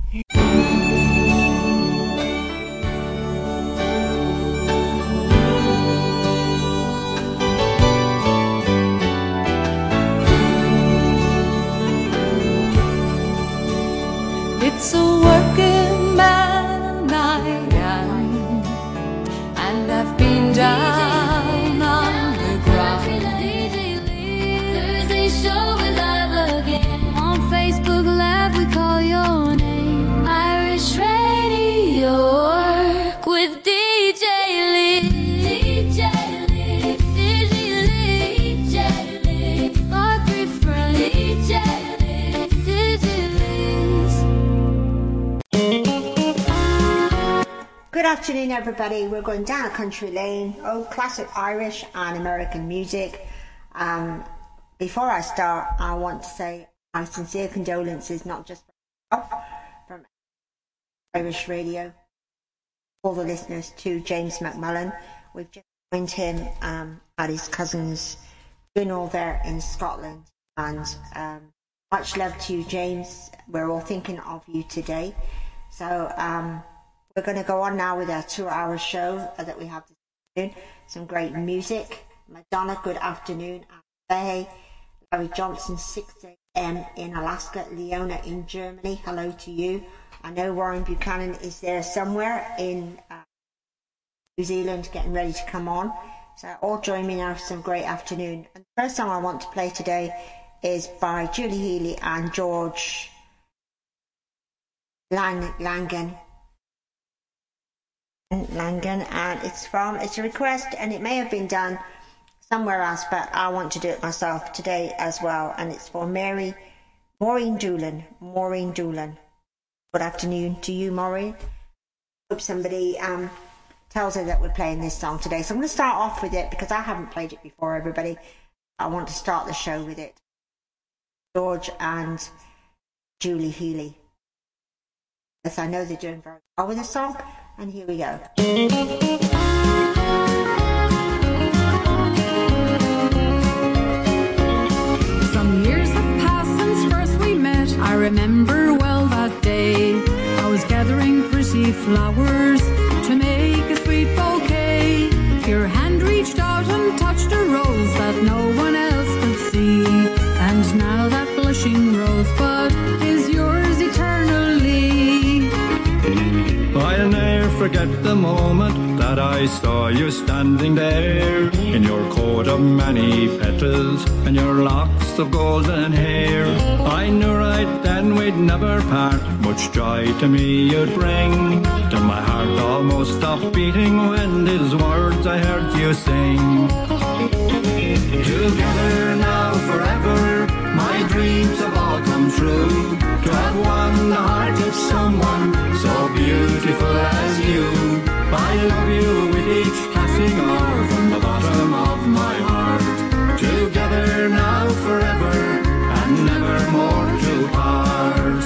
It's a working man I am, and I've been down on the ground. Thursday show is live again. On Facebook Live we call your name. Irish Radio Work with DJ Lee. DJ Lee. DJ Lee. DJ Lee. Margaret Friend. DJ Lee. DJ Lee. Good afternoon, everybody. We're going down a country lane, old classic Irish and American music. Before I start, I want to say my sincere condolences, not just from Irish Radio, all the listeners, to James McMullen. We've just joined him at his cousin's funeral there in Scotland. And much love to you, James. We're all thinking of you today. So we're going to go on now with our 2-hour show that we have this afternoon. Some great music. Madonna, good afternoon. Hey, Larry Johnson, 6 a.m. in Alaska. Leona in Germany, hello to you. I know Warren Buchanan is there somewhere in New Zealand getting ready to come on. So all join me now for some great afternoon. And the first song I want to play today is by Julie Healy and George Langan, and it's a request, and it may have been done somewhere else, but I want to do it myself today as well, and it's for Maureen Doolan. Good afternoon to you, Maureen. Hope somebody tells her that we're playing this song today. So I'm going to start off with it because I haven't played it before, everybody. I want to start the show with it. George and Julie Healy. Yes, I know they're doing very well with the song, and here we go. Some years have passed since first we met. I remember well that day. I was gathering pretty flowers to make a sweet bouquet. Your hand reached out and touched a rose that no one else could see. And now that blushing rosebud is yours eternally. I'll never forget the moment that I saw you standing there, in your coat of many petals and your locks of golden hair. I knew right then we'd never part, much joy to me you'd bring, till my heart almost stopped beating when these words I heard you sing. Together now forever, my dreams have all come true, to have won the heart of someone so beautiful as you. I love you with each passing hour from the bottom of my heart. Together now forever, and never more to part.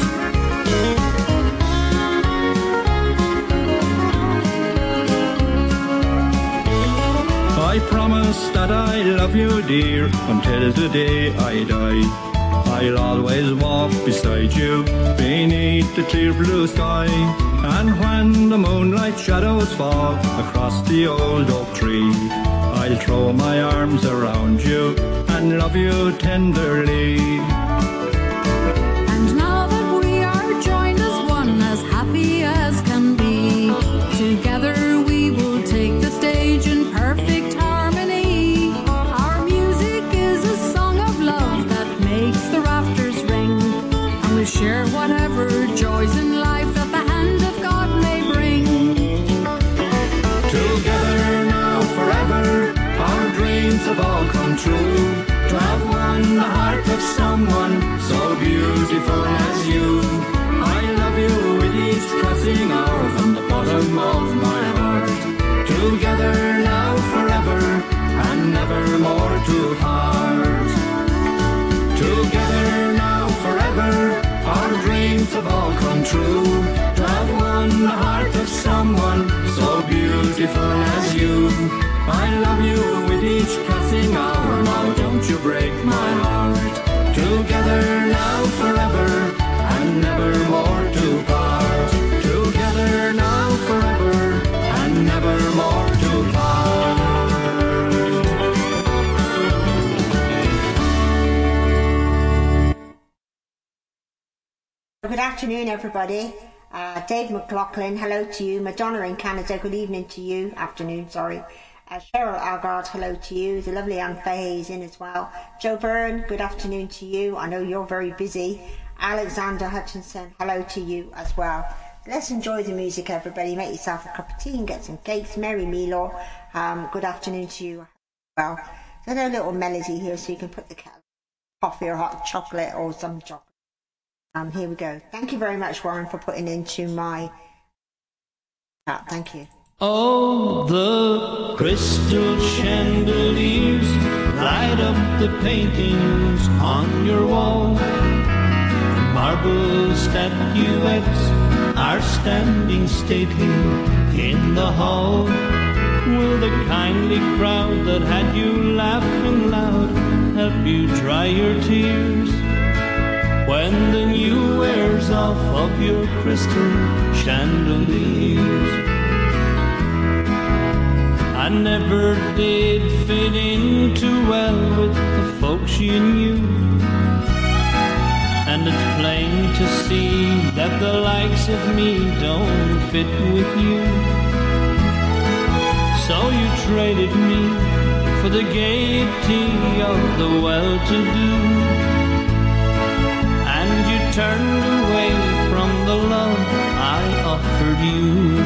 I promise that I love you, dear, until the day I die. I'll always walk beside you beneath the clear blue sky. And when the moonlight shadows fall across the old oak tree, I'll throw my arms around you and love you tenderly. And now that we are joined as one, as happy as can be, together we will take the stage in perfect harmony. Our music is a song of love that makes the rafters ring, and we'll share whatever joys in life that the hand of God may bring. Together now forever, our dreams have all come true, to have won the heart of someone so beautiful as you. I love you with each passing hour from the bottom of my heart. Together now forever, and never more to part. Together now forever, our dreams have all come true, to have won the heart of someone so beautiful as you. I love you with each passing hour, now don't you break my heart. Together now forever, and never more to part. Good afternoon, everybody. Dave McLaughlin, hello to you. Madonna in Canada, good evening to you. Afternoon, sorry. Cheryl Algard, hello to you. The lovely Anne Fahey is in as well. Joe Byrne, good afternoon to you. I know you're very busy. Alexander Hutchinson, hello to you as well. Let's enjoy the music, everybody. Make yourself a cup of tea and get some cakes. Mary Milo, good afternoon to you as well. There's a little melody here so you can put the coffee or hot chocolate or some chocolate. Here we go. Thank you very much, Warren, for putting into my chat. Thank you. Oh, the crystal chandeliers light up the paintings on your wall. The marble statuettes are standing stately in the hall. Will the kindly crowd that had you laughing loud help you dry your tears when the new wears off of your crystal chandeliers? I never did fit in too well with the folks you knew, and it's plain to see that the likes of me don't fit with you. So you traded me for the gaiety of the well-to-do, and you turned away from the love I offered you.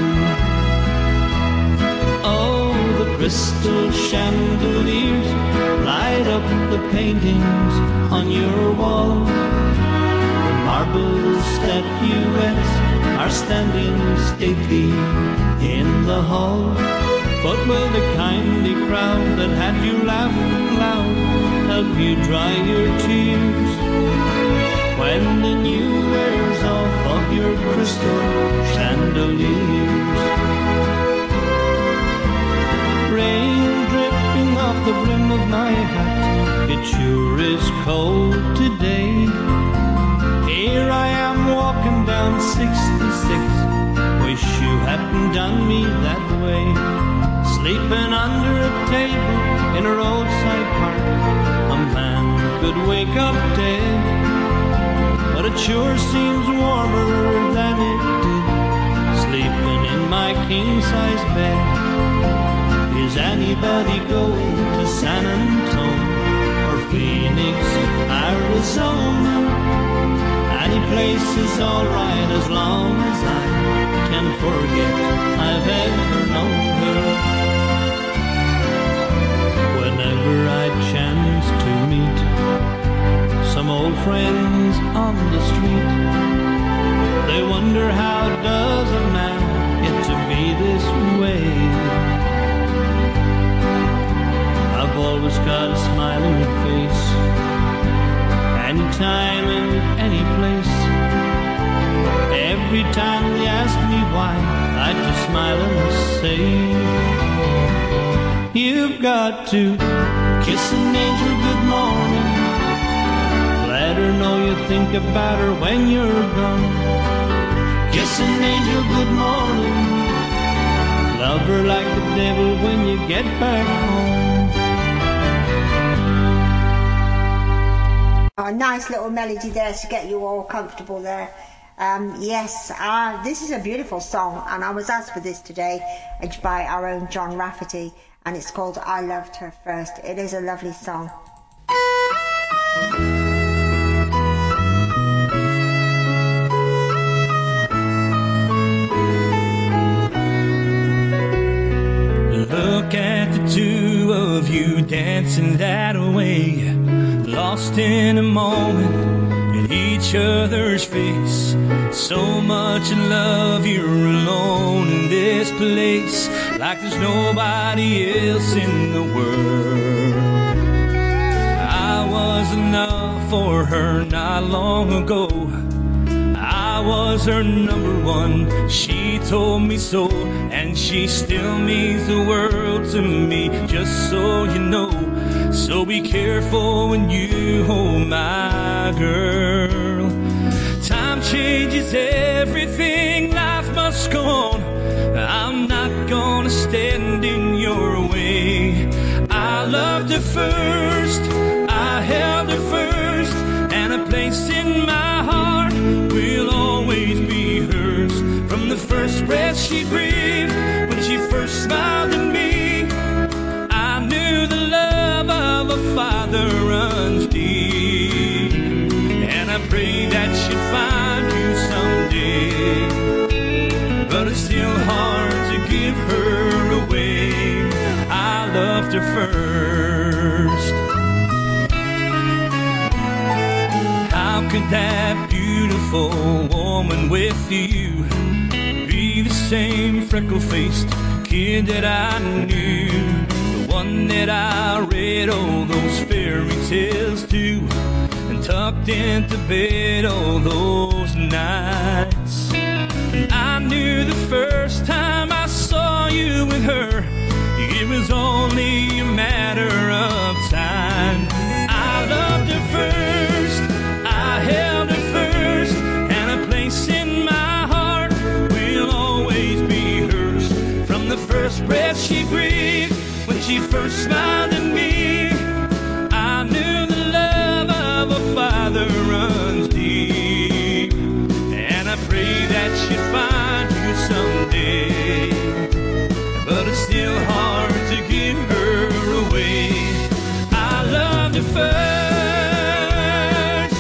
Oh, the crystal chandeliers light up the paintings on your wall. The marble statuettes are standing stately in the hall. But will the kindly crowd that had you laughing loud help you dry your tears when the new wears off of your crystal chandeliers? Rain dripping off the brim of my hat, it sure is cold today. Here I am walking down 66, wish you hadn't done me that way. Sleeping under a table in a roadside park, a man could wake up dead, but it sure seems warmer than it did sleeping in my king-size bed. Is anybody going to San Antonio or Phoenix, Arizona? Any place is alright as long as I can forget I've ever known her. Whenever I chance to meet some old friends on the street, they wonder how does a man get to be this way. I've always got a smiling face, anytime and any place. Every time they ask me why, I just smile and say, you've got to kiss an angel good morning, let her know you think about her when you're gone. Kiss an angel good morning, love her like the devil when you get back home. A nice little melody there to get you all comfortable there. Yes, this is a beautiful song, and I was asked for this today by our own John Rafferty, and it's called I Loved Her First. It is a lovely song. Look at the two of you dancing that way, lost in a moment in each other's face. So much in love, you're alone in this place, like there's nobody else in the world. I was enough for her not long ago. I was her number one, she told me so, and she still means the world to me, just so you know. So be careful when you hold my girl. Time changes everything, life must go on. I'm not gonna stand in your way. I loved her first, I held her first, and a place in my heart will pray that she'd find you someday. But it's still hard to give her away. I loved her first. How could that beautiful woman with you be the same freckle-faced kid that I knew? The one that I read all those fairy tales to and tucked into bed all those nights. And I knew the first time I saw you with her, it was only a matter of time. I loved her first, I held her first, and a place in my heart will always be hers. From the first breath she breathed, when she first smiled at me, I knew the love of a father runs deep. And I pray that she'd find you someday, but it's still hard to give her away. I loved her first.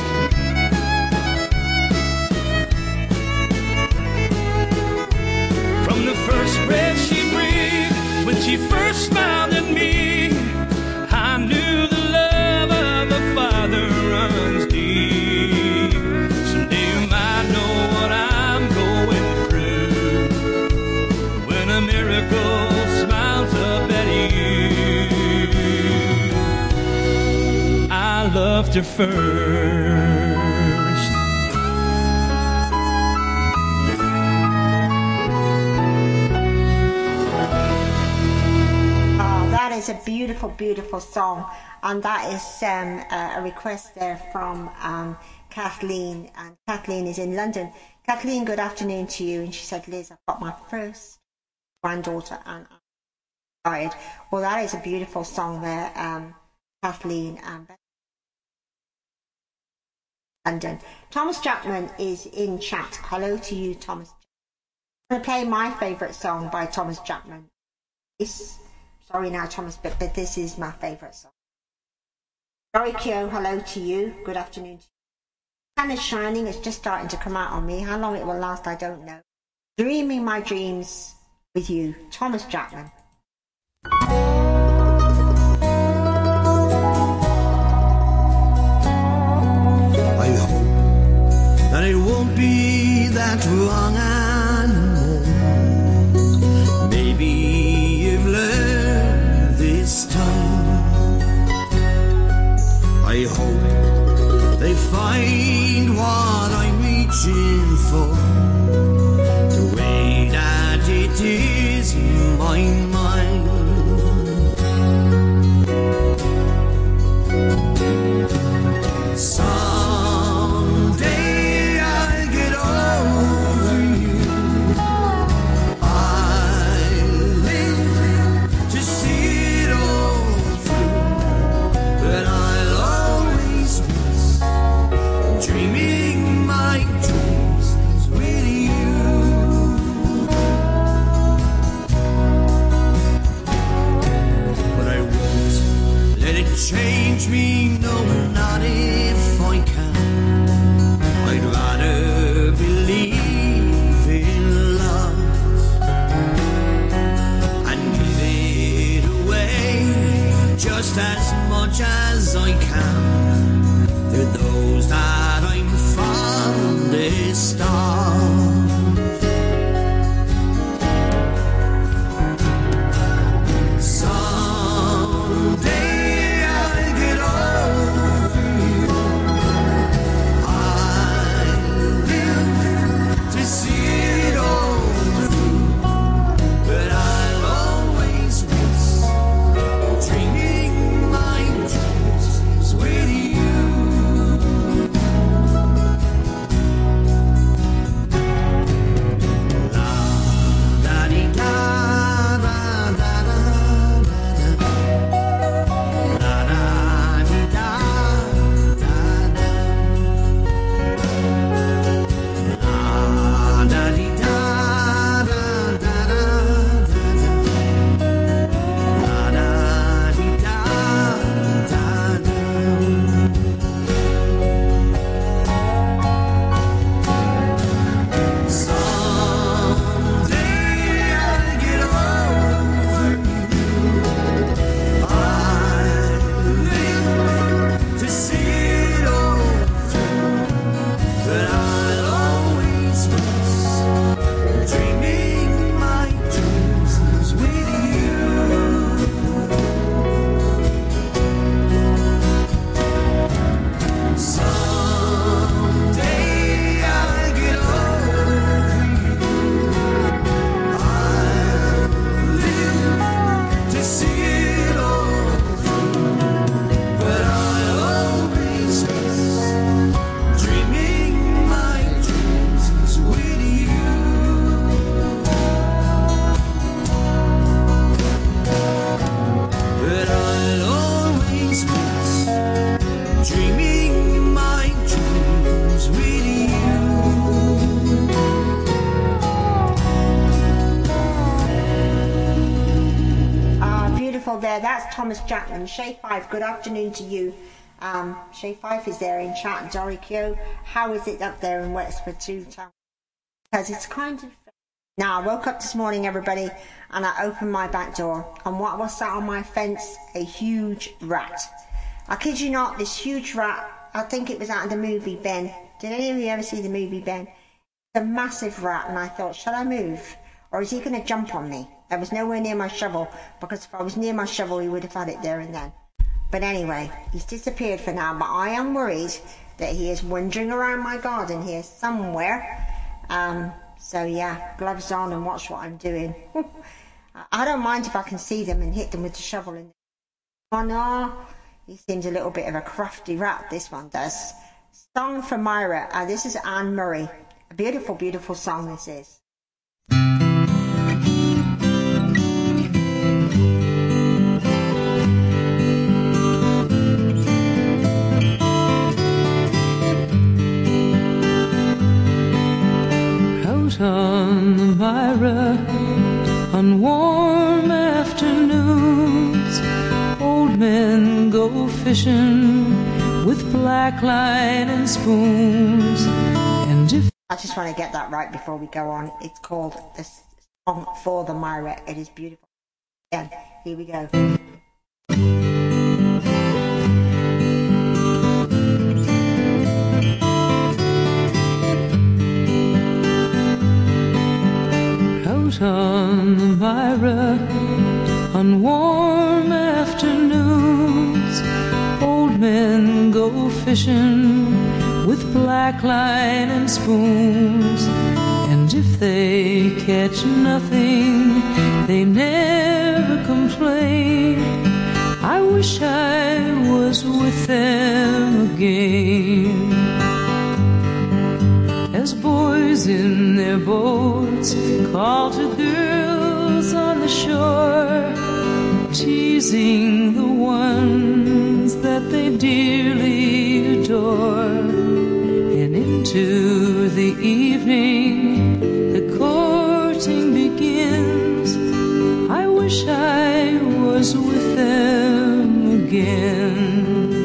From the first breath she breathed, when she first smiled at me, I knew the love of a father runs deep. Someday you might know what I'm going through, when a miracle smiles up at you. I loved her first. Oh, that is a beautiful, beautiful song, and that is a request there from Kathleen, and Kathleen is in London. Kathleen, good afternoon to you. And she said, Liz, I've got my first granddaughter and I'm tired. Well, that is a beautiful song there, Kathleen and London. Thomas Jackman is in chat. Hello to you, Thomas. I'm going to play my favourite song by Thomas Jackman. Sorry now, Thomas, but this is my favourite song. Sorry, Kyo, hello to you. Good afternoon to you. The sun is shining. It's just starting to come out on me. How long it will last, I don't know. Dreaming my dreams with you, Thomas Jackman. I hope that it won't be that long anymore. Maybe you've learned this time. I hope they find what I'm reaching for, the way that it is in my mind. Someday I'll get over you. I'll live to see it all through, but I'll always miss dreaming my dreams with you. But I won't let it change me, no, not if I can. I'd rather believe in love and give it away just as much as I can to those that I'm fond of. that's Thomas Jackman. Shay Five, good afternoon to you. Shay Five is there in chat. Dory Kyo, how is it up there in Wexford too? Because it's kind of... Now, I woke up this morning, everybody, and I opened my back door, and what was sat on my fence? A huge rat. I kid you not, this huge rat, I think it was out of the movie Ben. Did any of you ever see the movie Ben? It's a massive rat, and I thought, shall I move? Or is he going to jump on me? I was nowhere near my shovel, because if I was near my shovel, he would have had it there and then. But anyway, he's disappeared for now, but I am worried that he is wandering around my garden here somewhere. So yeah, gloves on and watch what I'm doing. I don't mind if I can see them and hit them with the shovel. Oh no, he seems a little bit of a crafty rat, this one does. Song for Myra, this is Anne Murray. A beautiful, beautiful song this is. On the Myra, on warm afternoons, old men go fishing with black line and spoons. And if I just want to get that right before we go on. It's called the Song for the Myra. It is beautiful. Again, here we go. On the Myra, on warm afternoons, old men go fishing with black line and spoons. And if they catch nothing, they never complain. I wish I was with them again. As boys in their boats call to girls on the shore, teasing the ones that they dearly adore. And into the evening the courting begins. I wish I was with them again.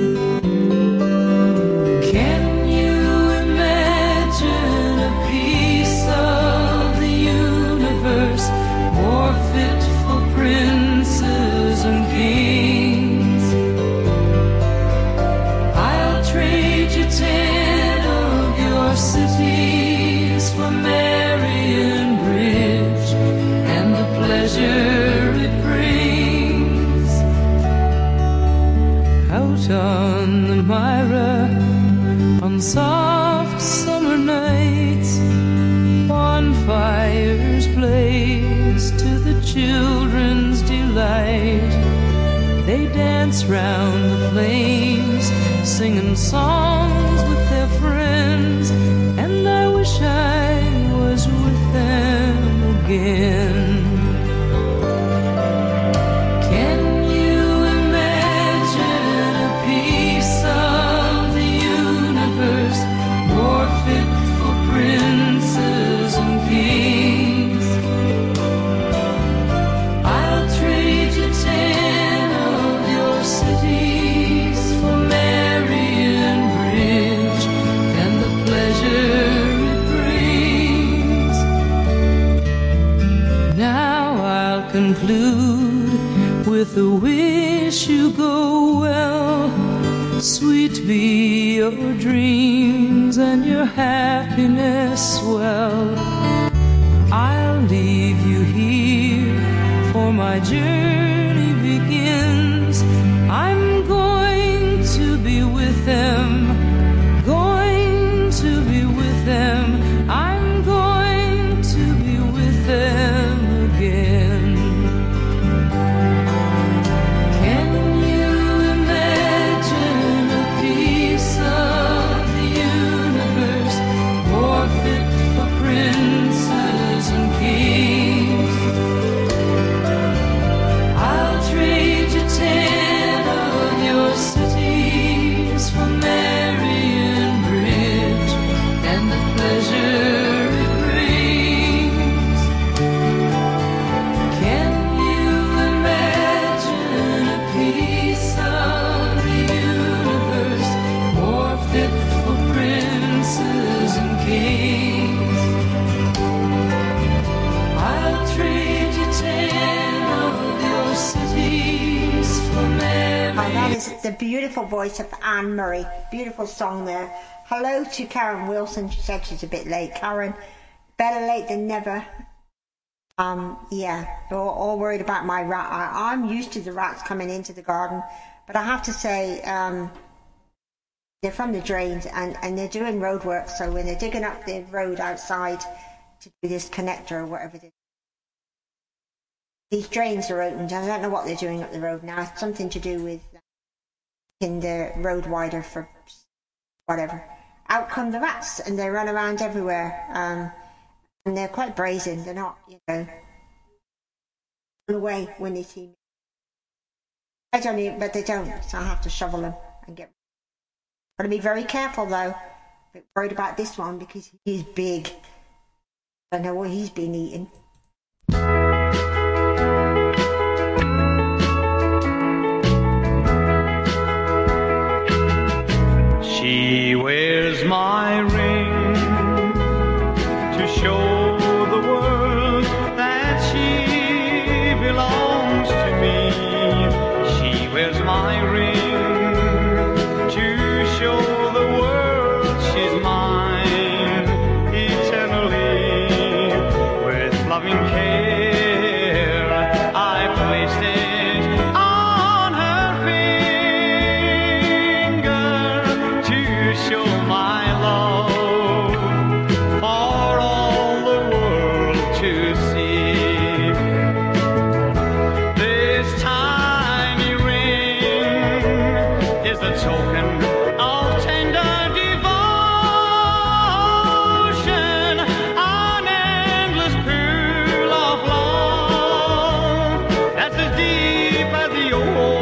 On the Myra, on soft summer nights, bonfires blaze to the children's delight. They dance round the flames, singing songs with their friends, and I wish I was with them again. Conclude with a wish you go well. Sweet be your dreams and your happiness swell. I'll leave you here, for my journey begins. I'm going to be with them, going to be with them. I'm going to be with them again. I'll trade you 10 of your cities for the beautiful voice of Anne Murray. Beautiful song there. Hello to Karen Wilson. She said she's a bit late. Karen, better late than never. Yeah, all worried about my rat. I'm used to the rats coming into the garden, but I have to say, they're from the drains, and they're doing road work, so when they're digging up the road outside to do this connector or whatever they do, these drains are opened. I don't know what they're doing up the road now. It's something to do with making the road wider for whatever. Out come the rats, and they run around everywhere, and they're quite brazen. They're not, run away when they see me. I don't even, but they don't, so I have to shovel them and get. Got to be very careful though. A bit worried about this one because he's big. I don't know what he's been eating. She wears my ring to show the world that she belongs to me. She wears my ring to show the world she's mine eternally. With loving care I placed it on her finger to show my love for all the world to see. This tiny ring is a token of tender devotion, an endless pool of love that's as deep as the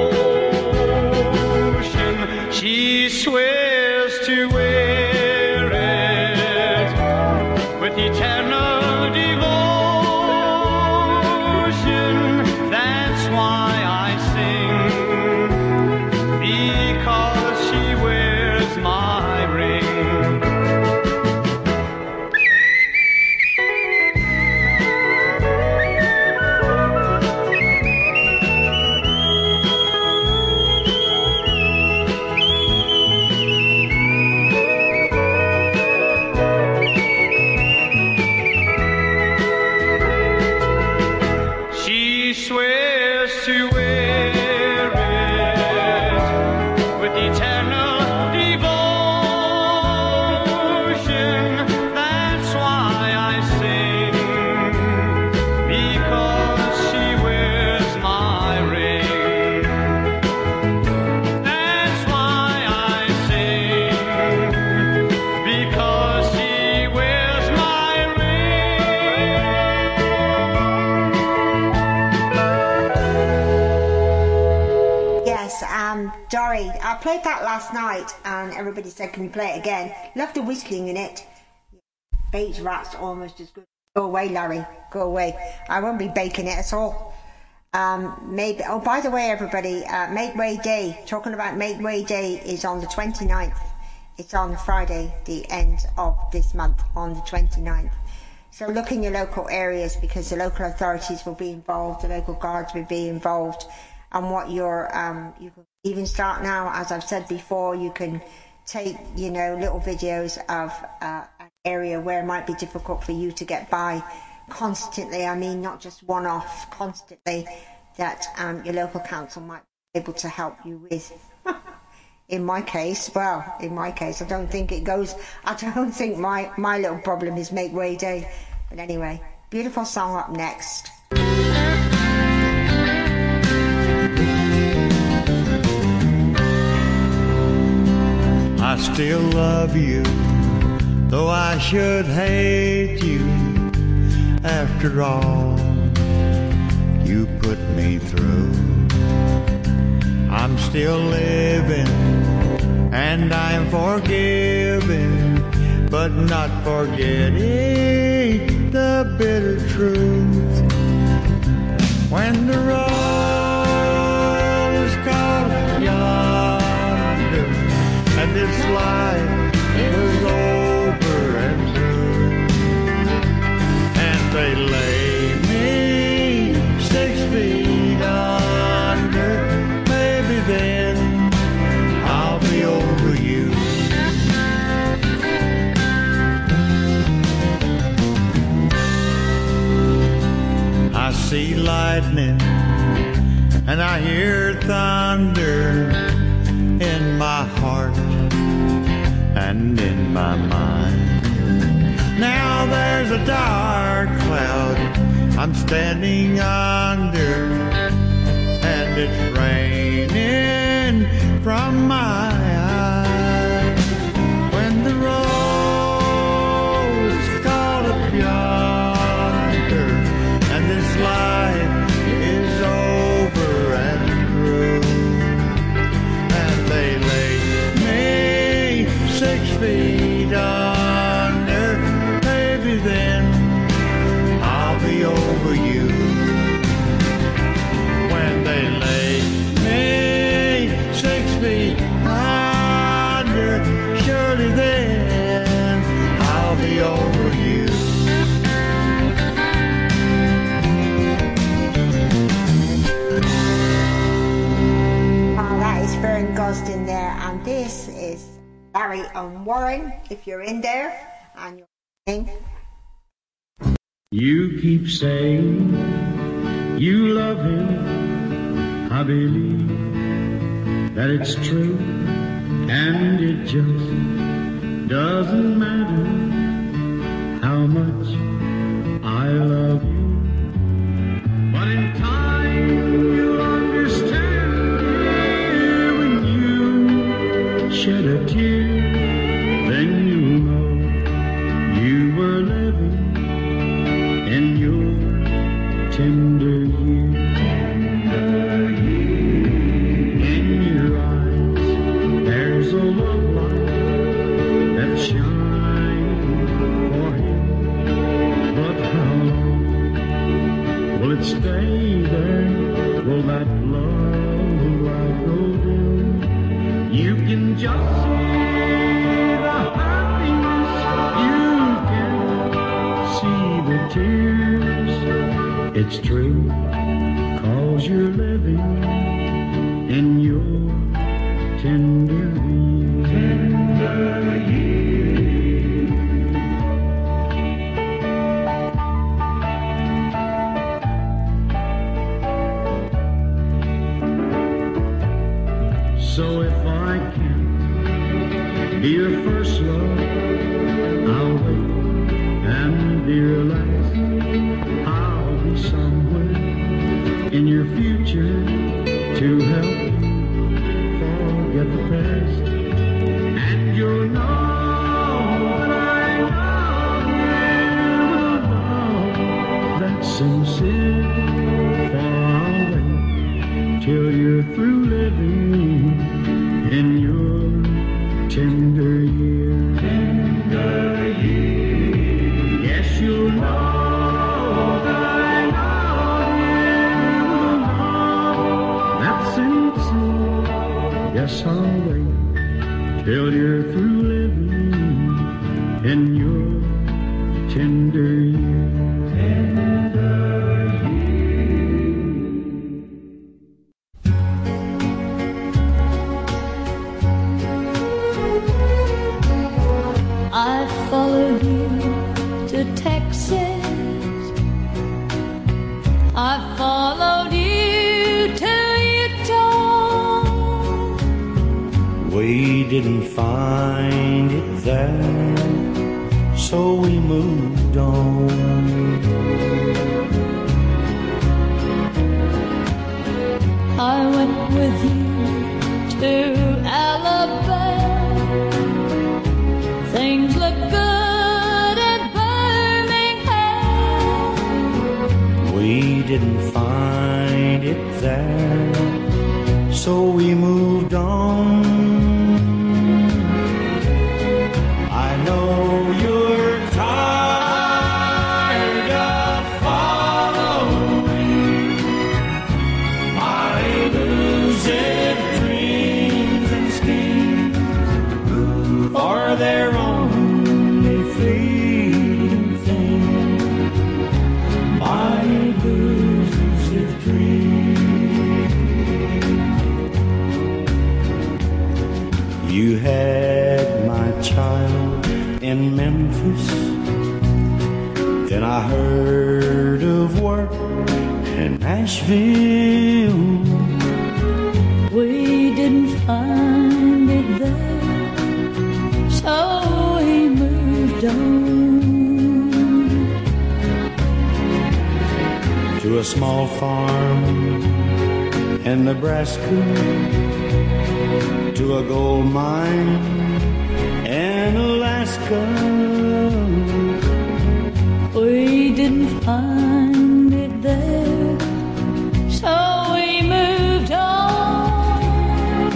ocean. She swears to wear it with eternal devotion. That's why I sing, because she wears my ring. She swears to wear it with eternal devotion. That's why I sing, because she wears my ring. That's why I sing, because she wears my ring. Yes, Dory, I played that last night and everybody said, can you play it again? Love the whistling in it. Bates rats almost as good. Go away, Larry, go away. I won't be baking it at all. Maybe. Oh, by the way, everybody, Make Way Day, talking about Make Way Day is on the 29th. It's on Friday, the end of this month, on the 29th. So look in your local areas because the local authorities will be involved, the local guards will be involved, and what you're, you can even start now, as I've said before, you can take, little videos of an area where it might be difficult for you to get by constantly. I mean, not just one-off, constantly, that your local council might be able to help you with. In my case, I don't think it goes, I don't think my little problem is Make Way Day. But anyway, beautiful song up next. I still love you, though I should hate you. After all you put me through, I'm still living and I'm forgiving, but not forgetting the bitter truth. When the road is called yonder and this life was over and through, and they lay me 6 feet under, maybe then see lightning and I hear thunder in my heart and in my mind. Now there's a dark cloud I'm standing under, and it's raining from my eyes. When the road's caught up yonder and this life is over and through, and they lay me 6 feet under, baby, then I'll be over you. When they lay me 6 feet under, surely then I'll be over you. Oh, that is Fern Gosden there, and this is Barry and Warren, if you're in there and you're listening. You keep saying you love him. I believe that it's true, and it just doesn't matter how much I love you. But in time you'll understand, when you shed a tear, then you'll know you were living in your tender years. In your eyes there's a love light that's shining for him. But how long will it stay there? Will that love light go dim? You can just see the happiness, you can see the tears. It's true, 'cause you're living in your tender years. So if I can't be your first love, I'll wait and be your last. I'll be somewhere in your future to help you forget the past. And you'll know that I love you, that's sincere. For I'll wait till you're through living in your tender years. Tender years. Yes, you'll know that I love you, that's sincere. Yes, I'll wait till you're through living in your tender years. Tender I followed you to Texas. I followed you to Utah. We didn't find it there, so we moved on. I went with you to Alabama. Things look good at Birmingham. We didn't find it there, so we moved on. I know you're tired of following my elusive dreams and schemes for their only fleeting thing. My elusive dreams. You had my child in Memphis, then I heard of work Nashville. We didn't find it there, so we moved on to a small farm in Nebraska, to a gold mine in Alaska. We didn't find it there, so we moved on.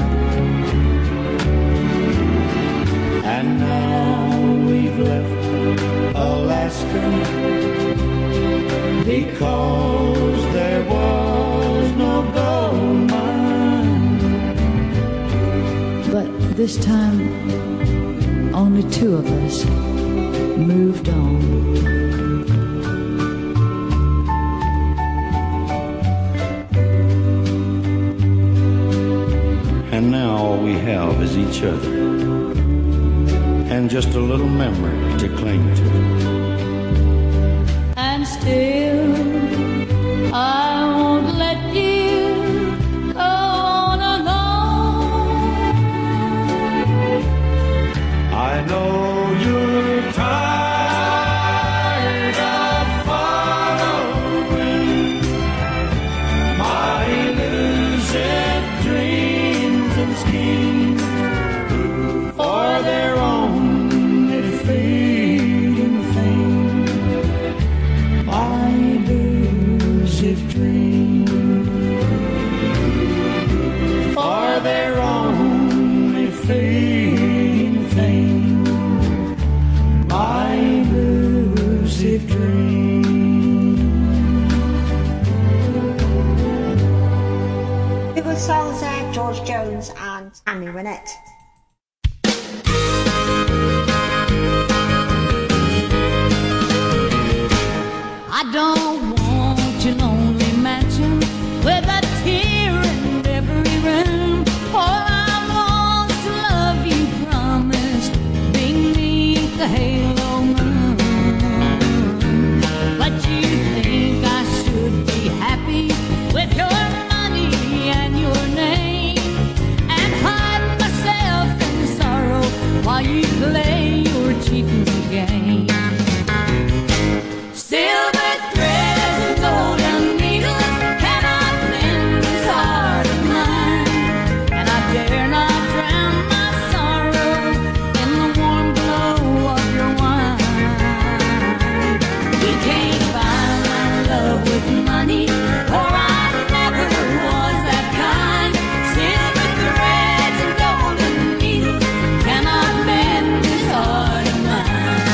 And now we've left Alaska because there was no gold mine. But this time, only two of us moved on. And now all we have is each other, and just a little memory to cling to. And still, I won't let you go on alone. I know you're tired of following my elusive dreams and schemes for their own fleeting fame. My elusive dreams for their own fleeting fame. My elusive dreams. The good songs there, George Jones and Annie Wynette. I don't want your lonely mansion with a tear in every room. All I want to love you promised beneath the halo moon. But you think I should be happy with your money and your name, and hide myself in sorrow while you play your cheating game. Silver threads and golden needles cannot mend this heart of mine, and I dare not drown my sorrow in the warm glow of your wine. You can't buy my love with money, for I never was that kind. Silver threads and golden needles cannot mend this heart of mine.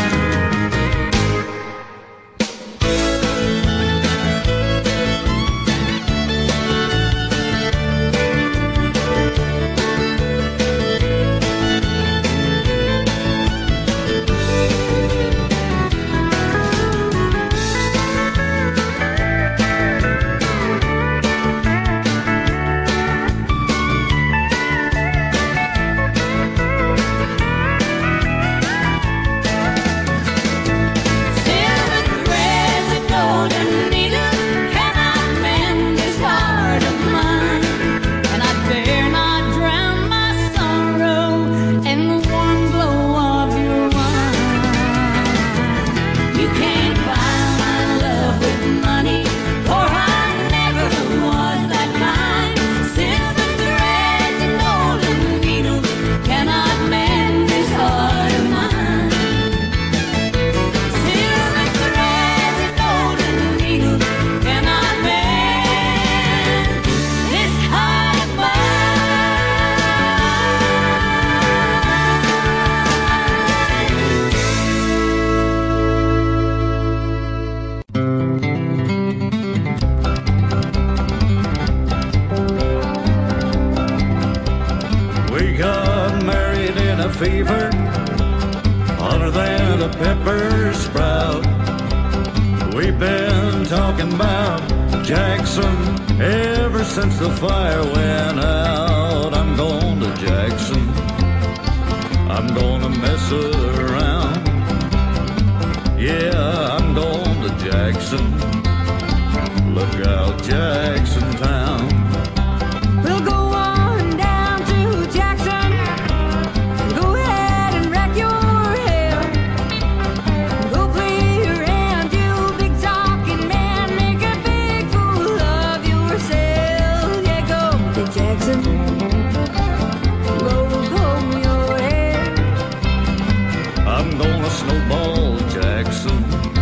Silver threads and golden needles cannot mend this heart of mine, and I dare not drown my sorrow in the warm glow of your wine. You can't buy my love with money, for I never was that kind. Silver threads and golden needles cannot mend this heart of mine. Silver threads and golden needles cannot mend this heart of mine. We got married in a fever, hotter than a pepper sprout. We've been talking about Jackson ever since the fire went out. I'm going to Jackson, I'm gonna mess around. Yeah, I'm going to Jackson, Look out, Jackson Town. We'll go on down to Jackson. Go ahead and wreck your hair. Go play around, you big talking man. Make a big fool of yourself. Yeah, go to Jackson. Roll home your hair. I'm gonna snowball Jackson.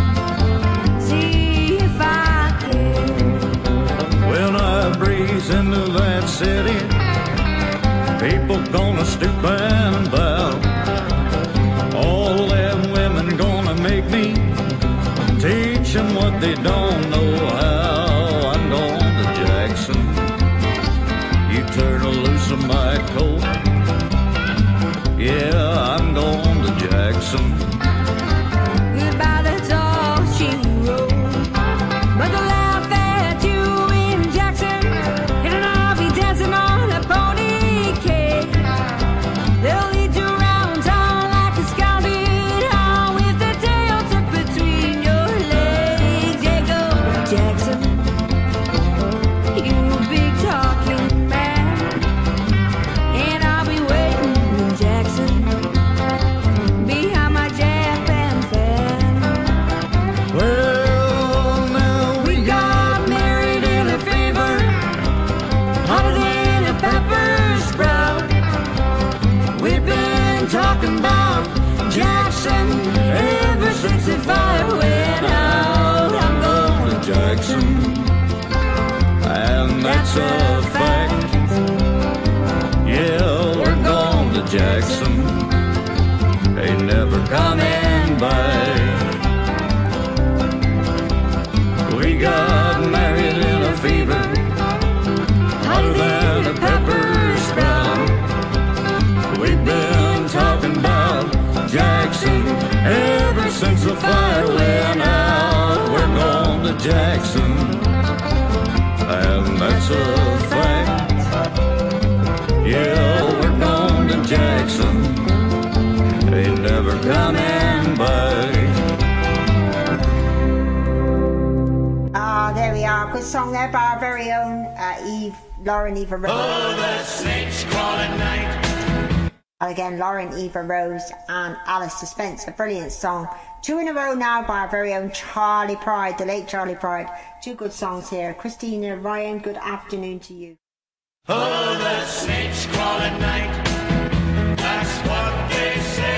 See if I can. When I breeze into that city, people gonna stoop and bow. All them women gonna make me teach them what they don't know how. I'm going to Jackson. You turn loose of my coat. Yeah, I'm going to Jackson. Goodbye, that's all she wrote. But they'll laugh at you in Jackson, and I'll be dancing on a pony cake. They'll lead you around town like a scouted hound with a tail tucked between your legs. Yeah, go Jackson, you big talking man, and I'll be waiting in Jackson behind my Japan fan. Well, now We got married in a fever, hotter than a pepper sprout. We've been talking about Jackson ever since the fire went out. I'm going to Jackson, and that's a fact. Yeah, we're going to Jackson. Ain't never coming back. We got married in a fever, hotter than a pepper sprout. We've been talking about Jackson ever since the fire went out. We're going to Jackson, and that's a fact. Yeah, we're going to Jackson. Ain't never coming back. Ah, there we are. Good song there by our very own Lauren Eva Rose. Oh, the snakes crawl at night. And again, Lauren Eva Rose and Alistair Spencer. Brilliant song. 2 in a row now by our very own Charlie Pride, the late Charlie Pride. 2 good songs here. Christina Ryan, good afternoon to you. Oh, the snakes crawl at night. That's what they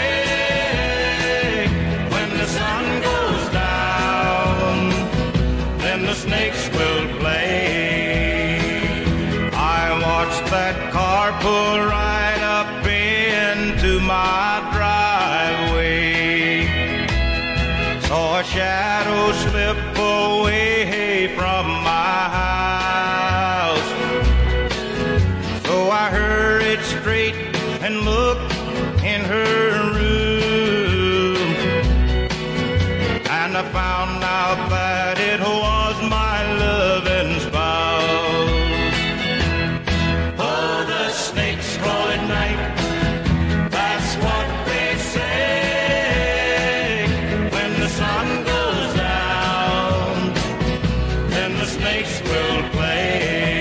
say. When the sun goes down, then the snakes will play. I watched that car pull right up into my driveway. Saw a shadow slip away from my house. So I hurried straight and looked in her room, and I found out that it was my loving spouse. Oh, the snakes crawl at night. That's what they say. When the sun goes down, then the snakes will play.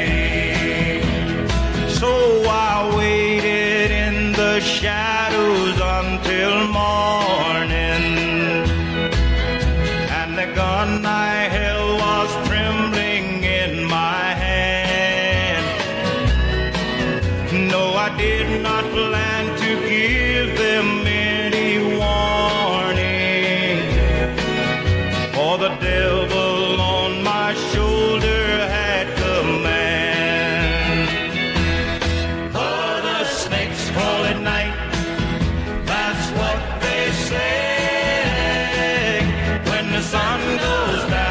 So I waited in the shadows until morning, and the gun I held was trembling in my hand. No, I did not plan to give them any warning, for the devil on my shoulder had command. Oh, the snakes crawl at night. That's what they say. When the sun goes down,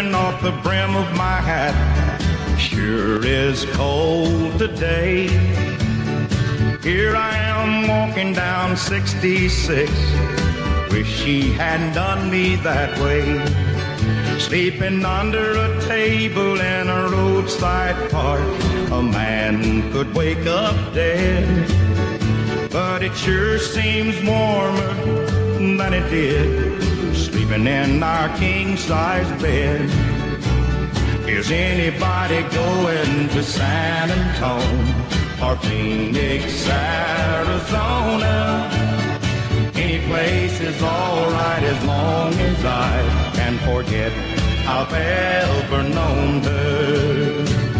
dripping off the brim of my hat. Sure is cold today. Here I am walking down 66. Wish she hadn't done me that way. Sleeping under a table in a roadside park. A man could wake up dead, but it sure seems warmer than it did sleeping in our king-size bed. Is anybody going to San Antonio or Phoenix, Arizona? Any place is all right as long as I can forget I've ever known her.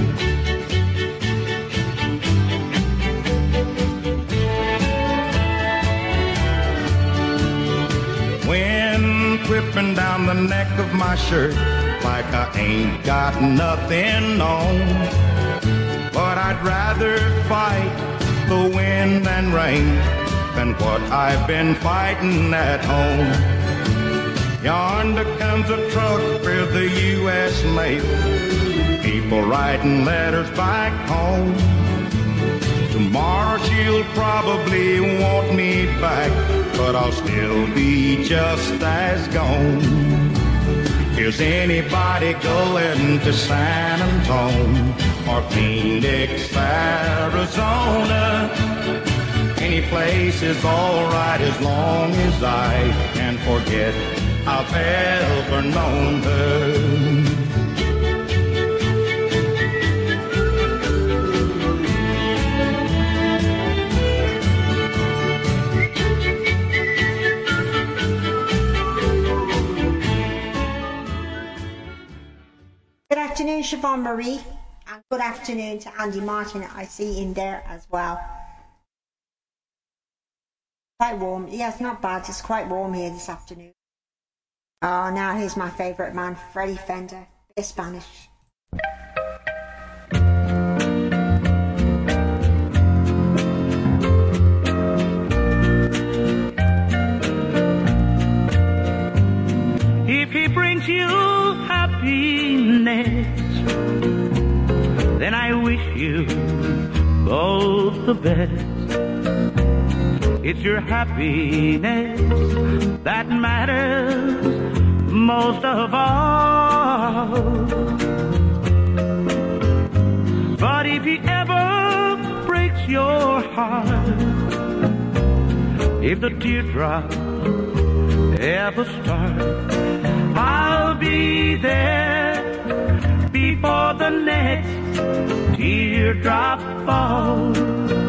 Wind whipping down the neck of my shirt like I ain't got nothing on. But I'd rather fight the wind and rain than what I've been fighting at home. Yonder comes a truck with the U.S. mail, people writing letters back home. Tomorrow she'll probably want me back, but I'll still be just as gone. Is anybody going to San Antonio or Phoenix, Arizona? Any place is all right as long as I can forget I've ever known her. Good afternoon, Siobhan Marie, and good afternoon to Andy Martin. I see in there as well. Quite warm. Yeah, it's not bad. It's quite warm here this afternoon. Oh, now here's my favourite man, Freddie Fender, bit of Spanish. If he brings you happiness, then I wish you both the best. It's your happiness that matters most of all. But if he ever breaks your heart, if the teardrop ever start, I'll be there before the next teardrop falls.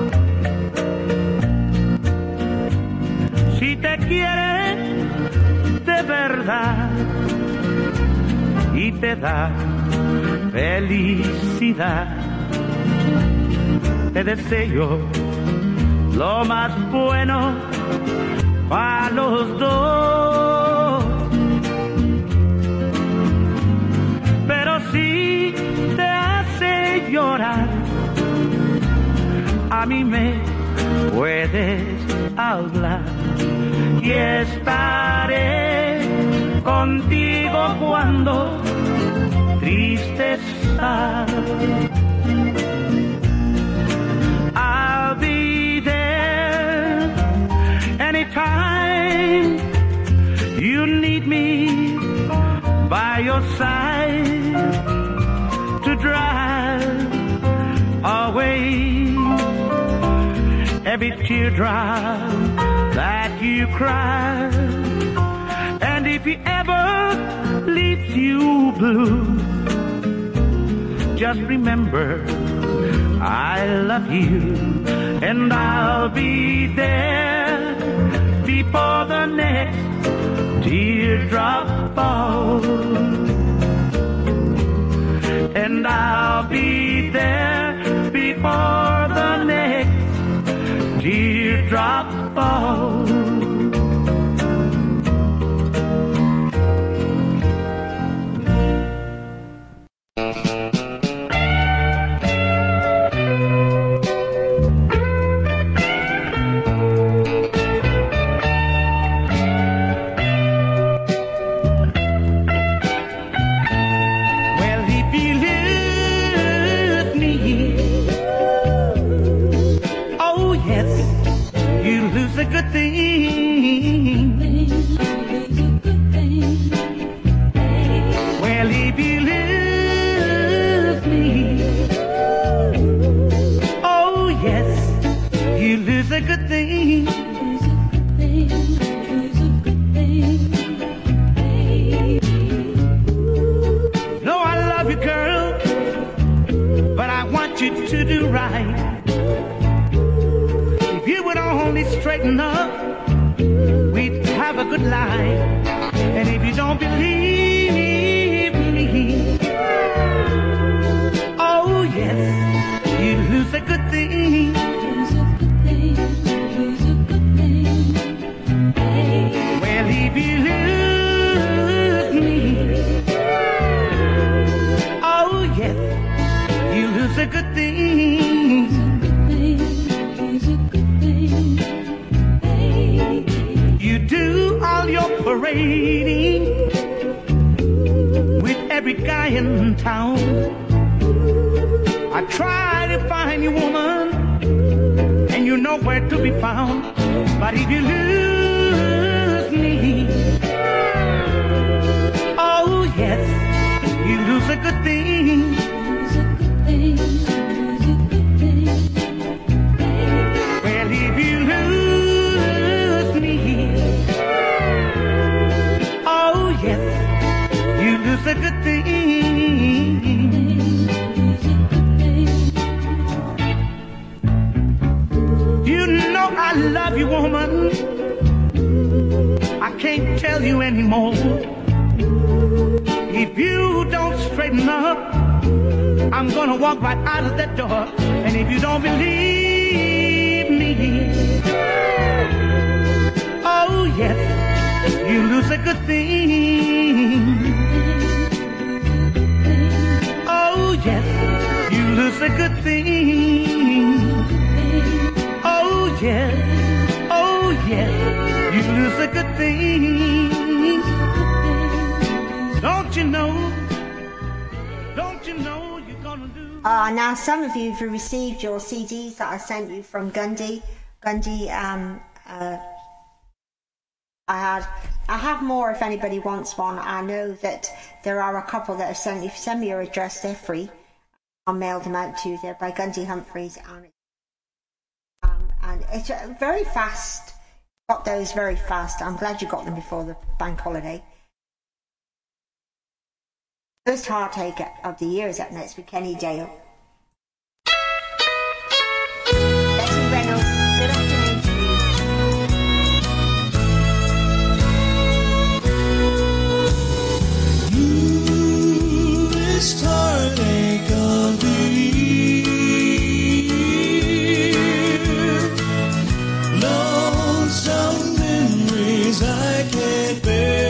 Si te quiere de verdad y te da felicidad, te deseo lo más bueno para los dos. Pero si te hace llorar, a mí me puedes hablar y estaré contigo cuando triste estás. I'll be there anytime you need me by your side to drive away every teardrop that you cry. And if he ever leaves you blue, just remember I love you, and I'll be there before the next teardrop falls. And I'll be there before the next teardrop falls. you to do right. If you would only straighten up, we'd have a good life. And if you don't believe me, oh yes, you lose a good thing. Well, if you lose me, oh yes, you lose a good thing. You do all your parading with every guy in town. I try to find you, woman, and you're nowhere to be found. But if you lose me, oh yes, you lose a good thing. Well, if you lose me, oh yes, you lose a good thing. You know I love you, woman. I can't tell you anymore. If you don't straighten up, I'm gonna walk right out of that door. And if you don't believe me, oh yes, you lose a good thing. Oh yes, you lose a good thing. Oh yes, oh yes, you lose a good thing. Don't you know? Don't you know you're gonna lose? Now some of you have received your CDs that I sent you from Gundy. Gundy, I have more if anybody wants one. I know that there are a couple that have sent. If you send me your address, they're free. I'll mail them out to you. They're by Gundy Humphreys, and it's very fast. Got those very fast. I'm glad you got them before the bank holiday. First heartache of the year is up next with Kenny Dale. Betty Reynolds, good afternoon to you. Bluest heartache of the year, lonesome memories I can't bear.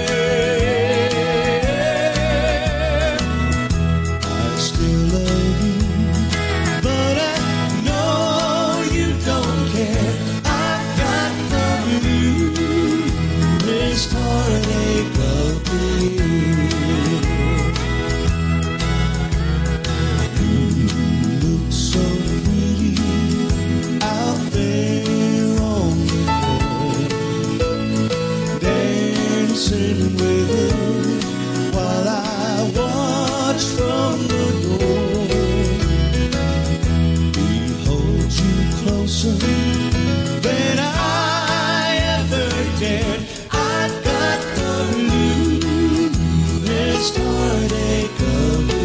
Than I ever dared. I've got the bluest heartache of the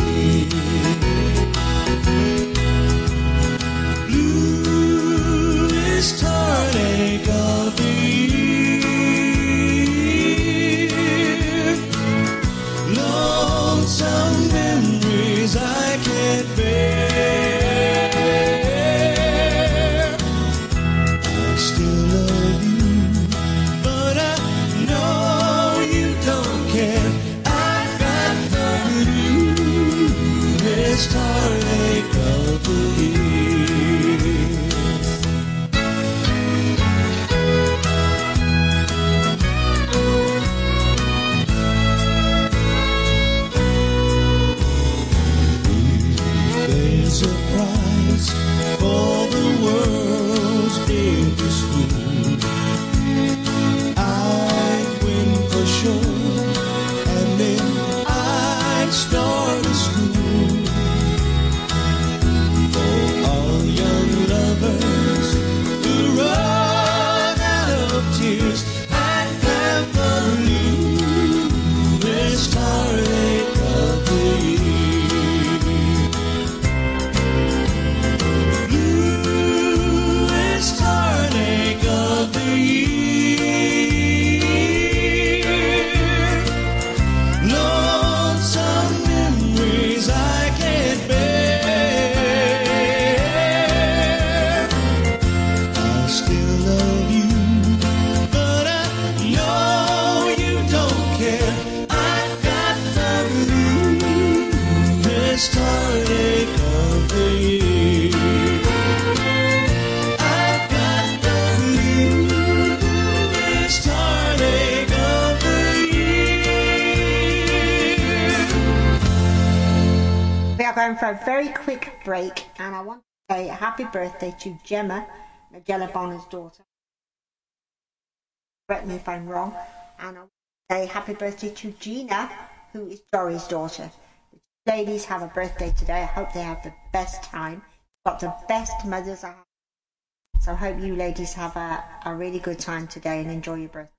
year. Bluest heartache of the year. Lonesome memories I can't bear. Heartache of the year. There's a price for the world's biggest fool. I'd win for sure, and then I'd start a school. bluest heartache of the year. I've got the bluest heartache of the year. We are going for a very quick break, and I want to say a happy birthday to Gemma, Nigella Bonner's daughter. Correct me if I'm wrong. And I want to say happy birthday to Gina, who is Dory's daughter. The two ladies have a birthday today. I hope they have the best time. Got the best mothers I have. So I hope you ladies have a really good time today and enjoy your birthday.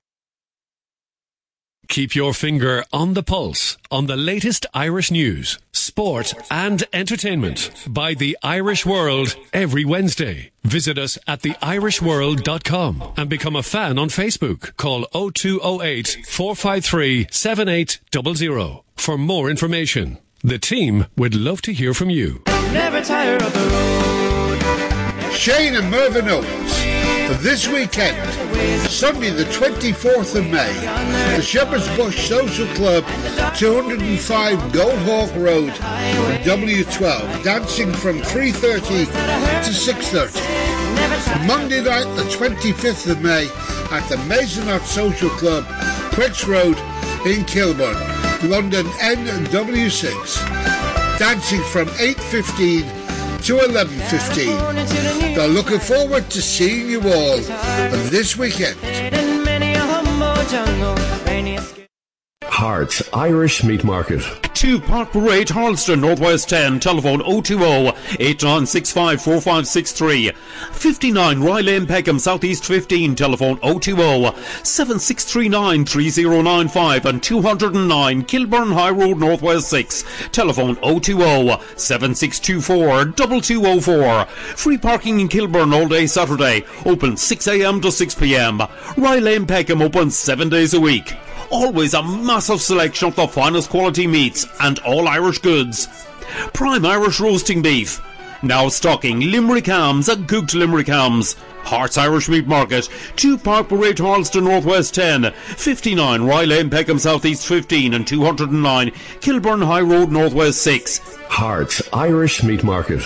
Keep your finger on the pulse on the latest Irish news, sport and entertainment by The Irish World every Wednesday. Visit us at theirishworld.com and become a fan on Facebook. Call 0208 453 7800 for more information. The team would love to hear from you. Never tire of the road. Shane and Mervyn Owens. This weekend, Sunday the 24th of May, the Shepherd's Bush Social Club, 205 Goldhawk Road, W12, dancing from 3:30 to 6:30. Monday night the 25th of May at the Maisonette Social Club, Quicks Road in Kilburn, London NW6, dancing from 8:15 to 11:15. They're looking forward to seeing you all this weekend. Hearts Irish Meat Market. 2 Park Parade, Harleston, Northwest 10. Telephone 020-8965-4563. 59 Rye Lane, Peckham, Southeast 15. Telephone 020-7639-3095 and 209 Kilburn High Road, Northwest 6. Telephone 020-7624-2204. Free parking in Kilburn all day Saturday. Open 6 a.m. to 6 p.m. Rye Lane, Peckham open 7 days a week. Always a massive selection of the finest quality meats and all Irish goods. Prime Irish roasting beef. Now stocking Limerick hams and cooked Limerick hams. Hearts Irish Meat Market. 2 Park Parade, Harleston, Northwest 10. 59 Rye Lane, Peckham, Southeast 15 and 209 Kilburn High Road, Northwest 6. Hearts Irish Meat Market.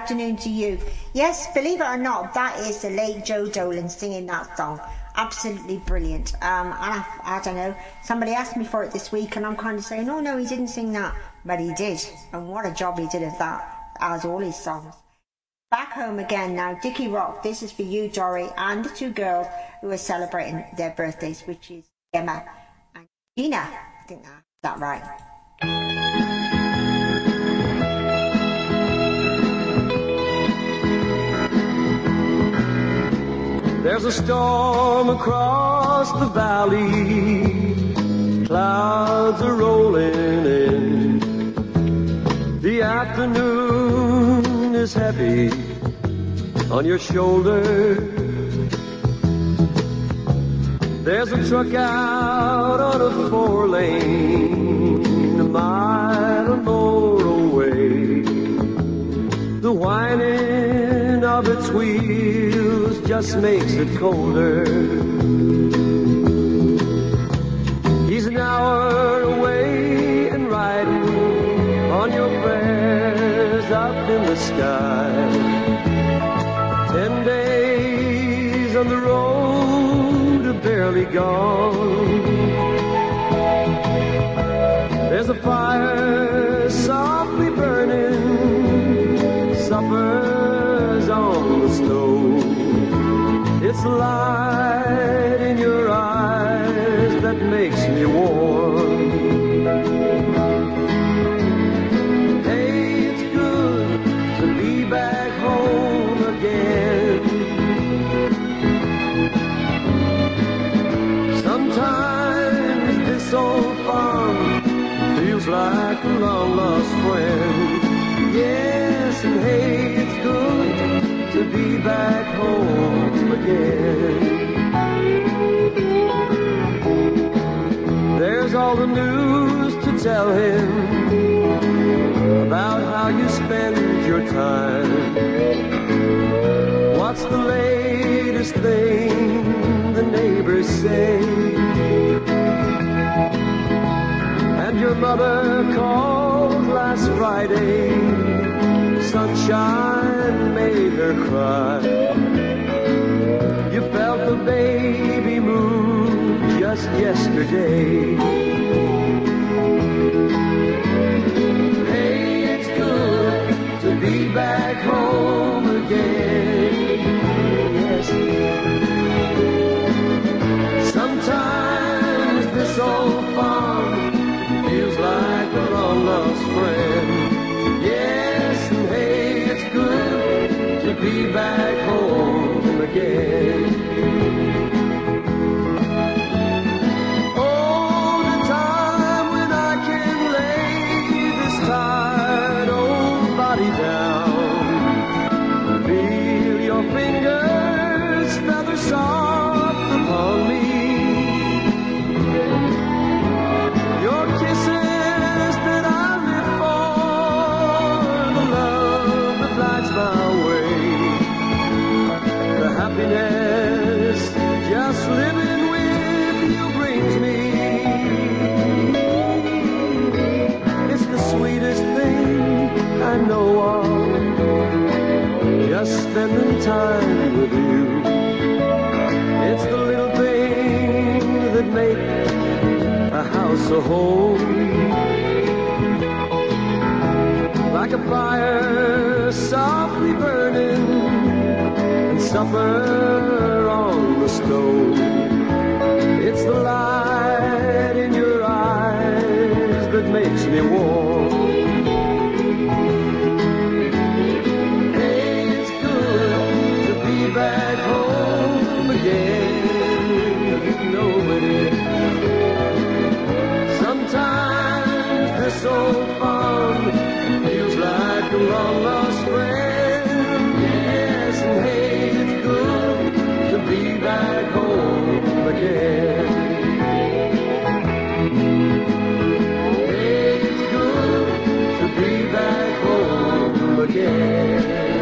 afternoon to you. Yes, believe it or not, that is the late Joe Dolan singing that song. Absolutely brilliant. And I don't know, somebody asked me for it this week and I'm kind of saying, oh no, he didn't sing that. But he did. And what a job he did of that, as all his songs. Back home again now, Dickie Rock, this is for you, Dory, and the two girls who are celebrating their birthdays, which is Emma and Gina. I think that's right. There's a storm across the valley, clouds are rolling in. The afternoon is heavy on your shoulder. There's a truck out on a 4-lane, a mile or more away. The whining of its wheels just makes it colder. He's an hour away and riding on your prayers up in the sky. 10 days on the road are barely gone. There's a fire softly burning, supper's on the stove. It's the light in your eyes that makes me warm. Hey, it's good to be back home again. Sometimes this old farm feels like a long-lost friend. Yes, and hey, it's good to be back home again. There's all the news to tell him about how you spend your time. What's the latest thing the neighbors say? And your mother called last Friday, sunshine made her cry. You felt the baby move just yesterday. Hey, it's good to be back home again. Yes. Sometimes this old farm feels like a long-lost friend. Yes, and hey, it's good to be back home again. Oh, the time when I can lay this tired old body down, feel your fingers feather soft upon me. Your kisses that I live for, the love that lights my way, the happiness just living with you brings me. It's the sweetest thing I know of, just spending time with you. It's the little things that make a house a home. Like a fire softly burning and supper on the stove. It's the light in your eyes that makes me warm. Hey, it's good to be back home again. Nobody. Sometimes this old farm feels like a long-lost friend. Yes, and hey, it's good to be back home again. Hey, it's good to be back home again.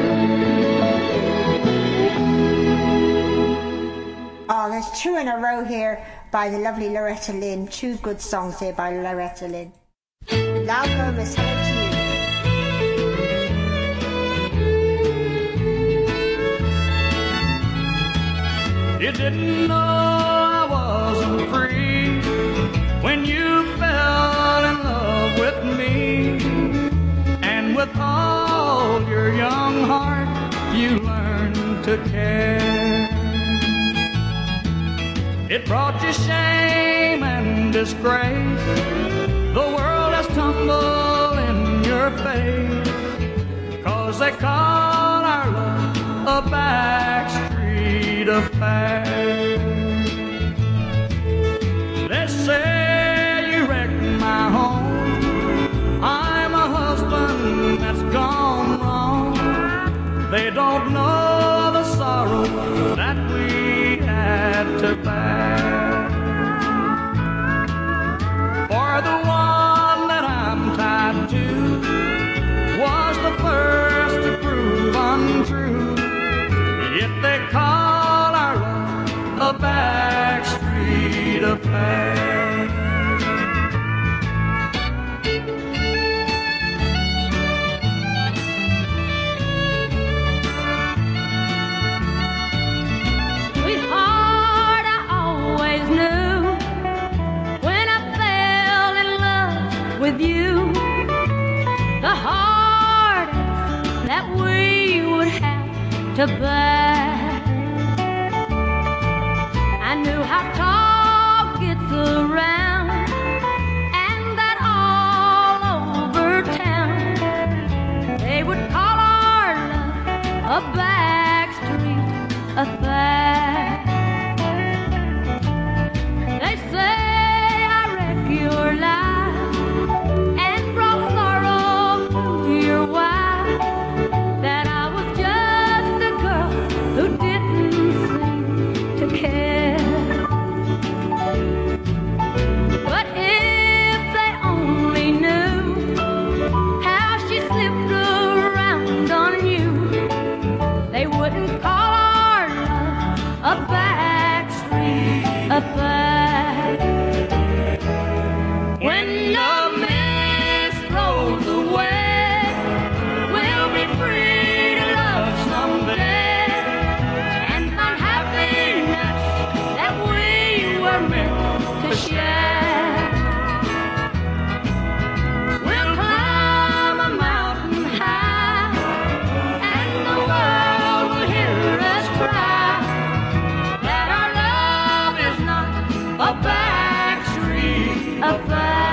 Oh, there's two in a row here by the lovely Loretta Lynn. Two good songs here by Loretta Lynn. Love Gomez, hello to you. You didn't know I wasn't free when you fell in love with me. And with all your young heart, you learned to care. It brought you shame and disgrace. The world has tumbled in your face, 'cause they call our love a backstreet affair. They say you wrecked my home. I'm a husband that's gone wrong. They don't know the sorrow that we had to bear. For the one that I'm tied to was the first to prove untrue. Yet they call our love a backstreet affair. Sweetheart, I always knew when I fell in love with you, the hardest that we would have to bear. I knew how talk gets around, and that all over town they would call our love a backstreet affair. They say I wrecked your life and brought sorrow to your wife, that I was just a girl who didn't seem to care. But if they only knew how she slipped around on you, they wouldn't call our love a backstreet affair. When the mist rolls away, we'll be free to love someday and find happiness that we were meant to share. We'll climb a mountain high, and the world will hear us cry that our love is not a backstreet affair.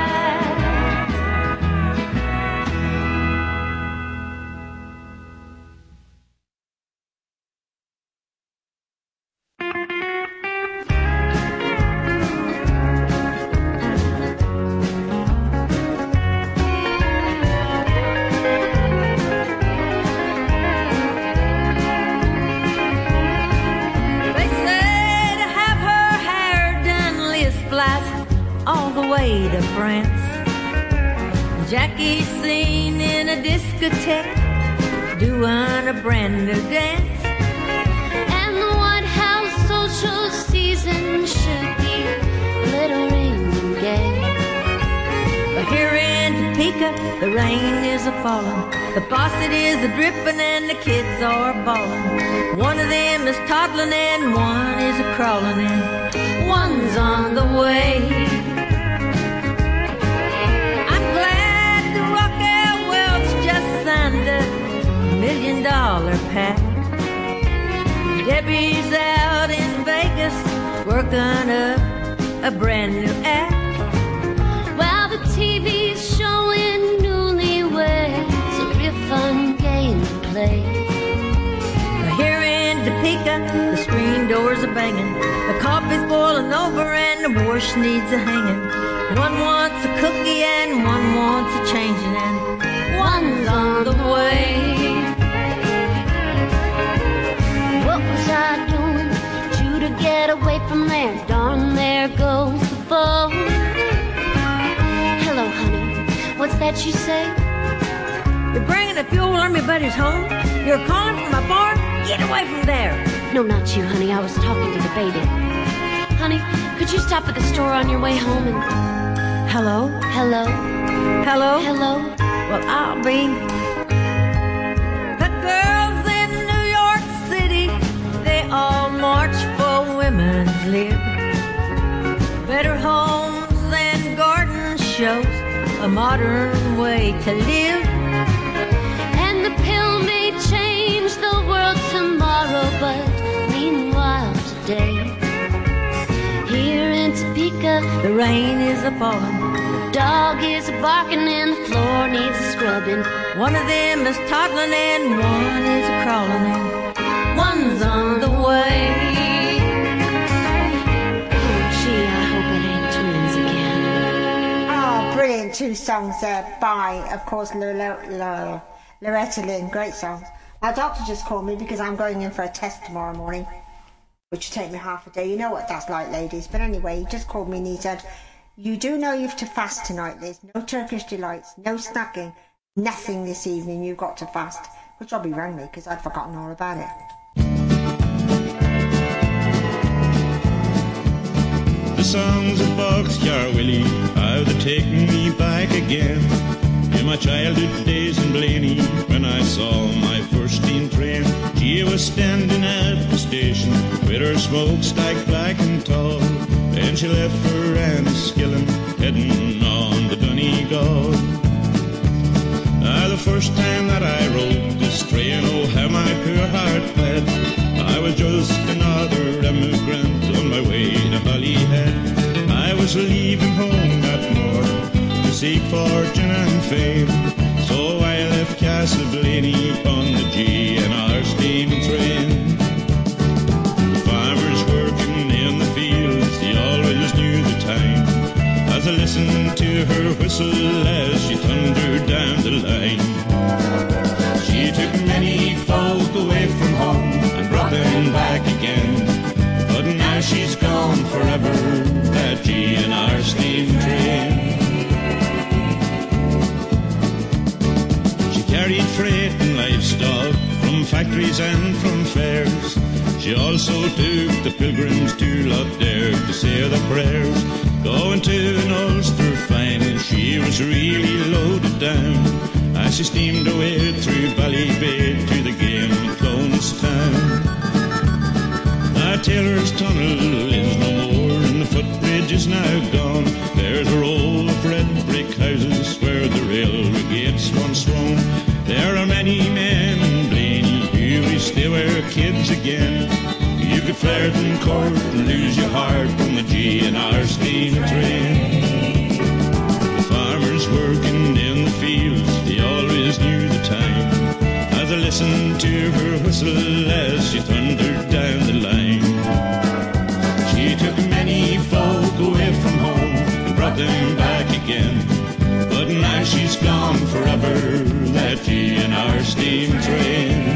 They say to have her hair done Liz flies all the way to France. Jackie's seen in a discotheque doing a brand new dance. And the White House social season should be glittering and gay. But here in Topeka, the rain is a-falling, the faucet is a-dripping, and the kids are bawling. One of them is toddling and one is a-crawling, and one's on the way. I'm glad the Rockwell Welch just signed a $1 million pact. Debbie's out in Vegas working up a brand new act. While the TV's showing newlyweds, a real fun game to play. Here in Topeka, the screen doors are banging, the coffee's boiling over, and the wash needs a hanging. One wants a cookie and one wants a changing, and one's on the way. What was I doing to get away from there? Darn, there goes the phone. Hello, honey. What's that you say? You're bringing the fuel on your buddy's home? You're calling from my barn? Get away from there. No, not you, honey. I was talking to the baby. Honey, could you stop at the store on your way home and... Hello? Hello? Hello? Hello? Well, I'll be... The girls in New York City, they all march for women. shows a modern way to live. And the pill may change the world tomorrow, but meanwhile today, here in Topeka, the rain is a-falling, dog is a-barking, and the floor needs a scrubbing. One of them is toddling and one is a-crawling, and one's on the way. Brilliant two songs there by, of course, Loretta Lynn. Great songs. My doctor just called me because I'm going in for a test tomorrow morning, which will take me half a day. You know what that's like, ladies. But anyway, he just called me and he said, you do know you have to fast tonight, Liz. No Turkish delights, no snacking, nothing this evening. You've got to fast. Which Robbie rang me because I'd forgotten all about it. The songs of Boxcar Willie, how they're taking me back again to my childhood days in Blaney, when I saw my first steam train. She was standing at the station with her smokestack black and tall. Then she left for Enniskillen, heading on to Donegal. The first time that I rode this train, oh how my poor heart bled. I was just another emigrant on my way to Holyhead. I was leaving home that morning to seek fortune and fame, so I left Castleblaney on the GNR steam train. The farmers working in the fields, they always knew the time, as I listened to her whistle as she thundered down the line. She took many folk away from home and brought them back again, but now she's gone forever, that GNR steam train. She carried freight and livestock from factories and from fairs. She also took the pilgrims to Loughdare to say their prayers. Going to an Ulster final, she was really loaded down as she steamed away through Ballybay to the game of Clonestown. Now Taylor's Tunnel is no more and the footbridge is now gone. There's a row of red brick houses where the railway gates once roamed. There are many men in Blaney who wish they were kids again. You could flirt in court and lose your heart on the GNR steam train. The farmers working in the fields, they always knew the time, as I listened to her whistle as she thundered down the line. She took many folk away from home and brought them back again, but now she's gone forever, that GNR steam train.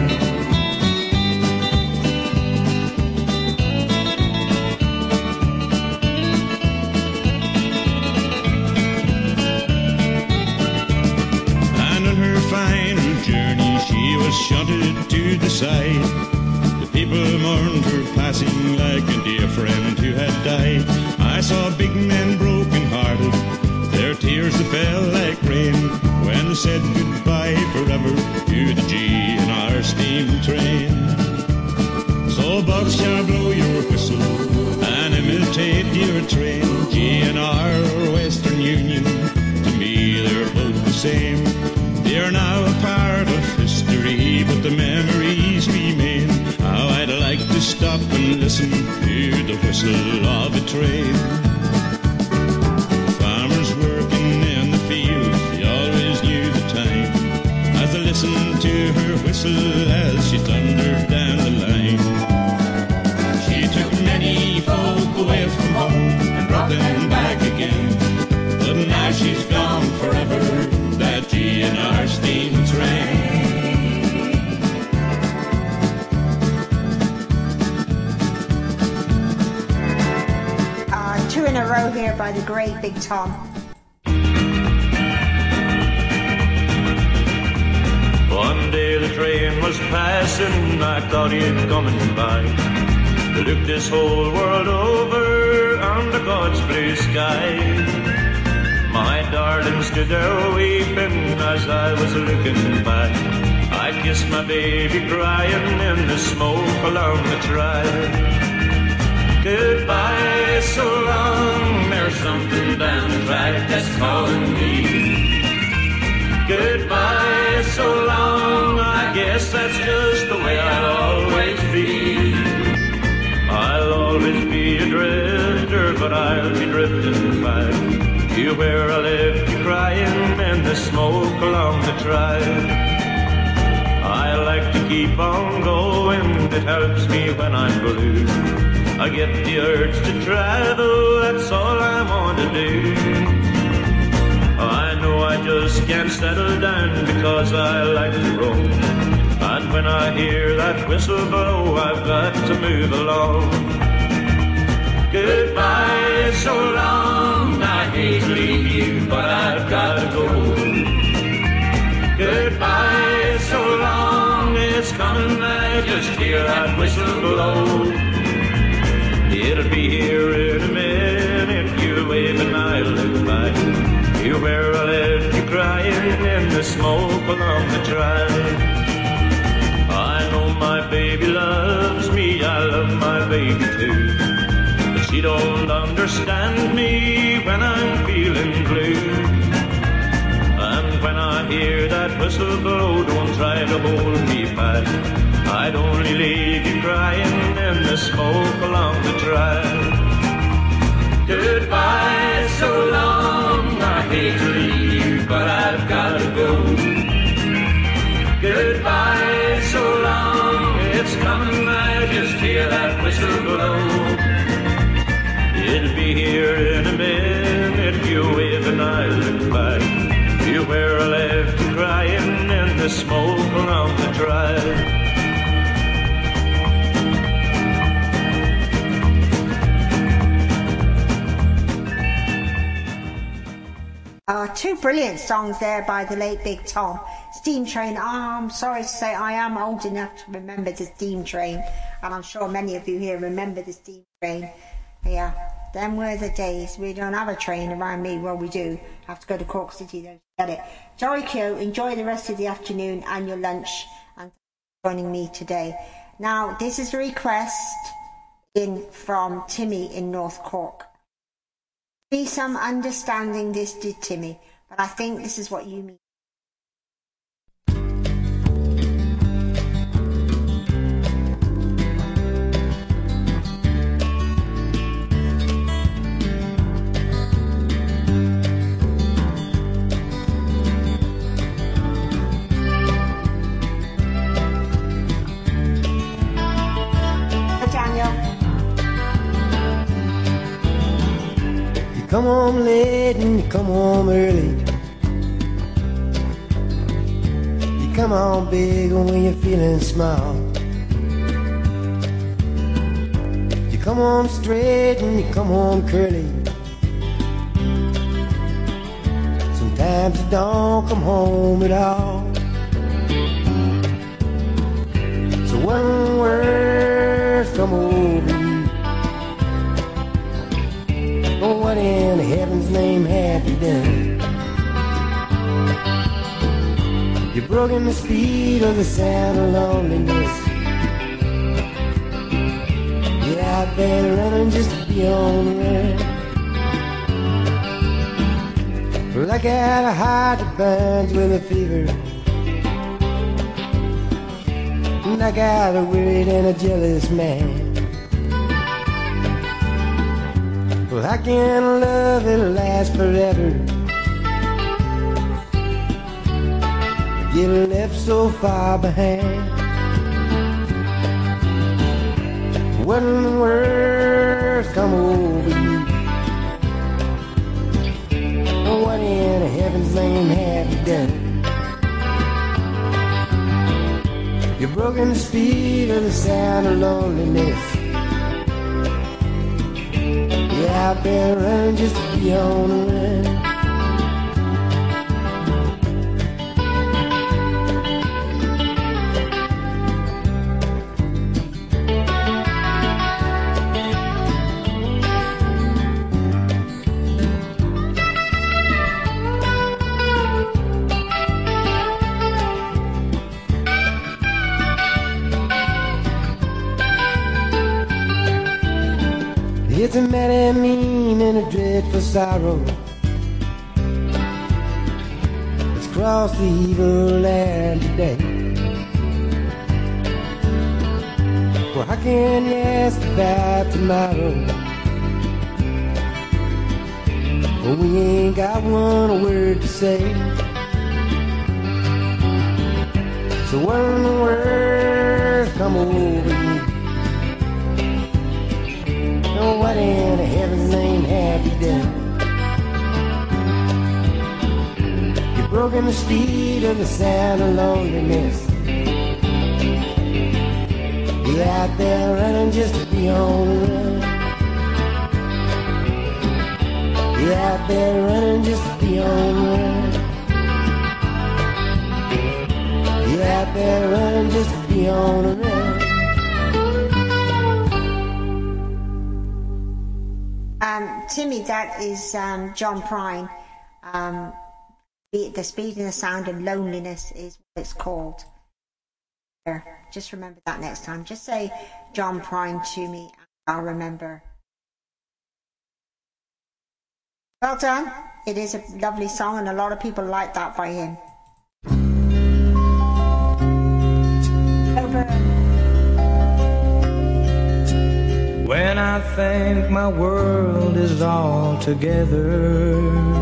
Shunted to the side. The people mourned her passing like a dear friend who had died. I saw big men broken hearted, their tears they fell like rain when they said goodbye forever to the GNR steam train. So Boxcar, blow your whistle and imitate your train. GNR or Western Union, to me they're both the same. They're now a part of history, but the memories remain. How I'd like to stop and listen to the whistle of a train. Farmers working in the fields, they always knew the time, as I listened to her whistle as she thundered down the line. She took many folk away from home and brought them back again, but now she's gone forever, that GNR steam train. Two in a row here by the great Big Tom. One day the train was passing, I thought it coming by. Looked this whole world over under God's blue sky. My darling stood there weeping as I was looking back. I kissed my baby crying in the smoke along the track. Goodbye, so long, there's something down the track that's You where I left you crying in the smoke along the drive. I like to keep on going, it helps me when I'm blue. I get the urge to travel, that's all I want to do. I know I just can't settle down because I like to roam. And when I hear that whistle blow, I've got to move along. Goodbye, so long, I hate to leave you, but I've got to go. Goodbye, so long, it's coming, I just hear that whistle blow. It'll be here in a minute, you wave and I look back. You where I left you crying in the smoke along the drive. I know my baby loves me, I love my baby too. But she don't understand me when I'm feeling blue. And when I hear that whistle blow, don't try to hold me back. I'd only leave you crying in the smoke along the drive. Goodbye, so long, I hate to leave you, but I've got to go. Goodbye, so long, it's coming, I just hear that whistle blow. It'll be here in a minute, you wave and I look back. You where I left you crying in the smoke along the drive. Two brilliant songs there by the late Big Tom. Steam Train. I'm sorry to say I am old enough to remember the Steam Train, and I'm sure many of you here remember the Steam Train. Yeah, them were the days. We don't have a train around me. Well, we do. Have to go to Cork City though to get it. Joy Q, enjoy the rest of the afternoon and your lunch, and thanks for joining me today. Now, this is a request in from Timmy in North Cork. Be some understanding this did Timmy, but I think this is what you mean. Come home late and you come home early. You come home big when you're feeling small. You come home straight and you come home curly. Sometimes you don't come home at all. So one word come over you. Oh, what in heaven's name have you done? You've broken the speed of the sound of loneliness. You're out there running just to be on the run. Well, I got a heart that burns with a fever, and I got a worried and a jealous man. Well, how can a love that'll last forever get left so far behind? What in the world's come over you? What in heaven's name have you done? You've broken the speed of the sound of loneliness. Out there running just to be on the run. It's a mighty mean and a dreadful sorrow that's crossed the evil land today. Well, how can you ask about tomorrow but we ain't got one word to say. So what in the world come over you? Oh, what in heaven's name have you done? You've broken the speed of the sound of loneliness. You're out there running just to be on the run. You're out there running just to be on the run. You're out there running just to be on the run. Timmy, that is John Prine. The Speed and the Sound of Loneliness is what it's called. Just remember that next time. Just say John Prine to me and I'll remember. Well done. It is a lovely song and a lot of people like that by him. Over. When I think my world is all together,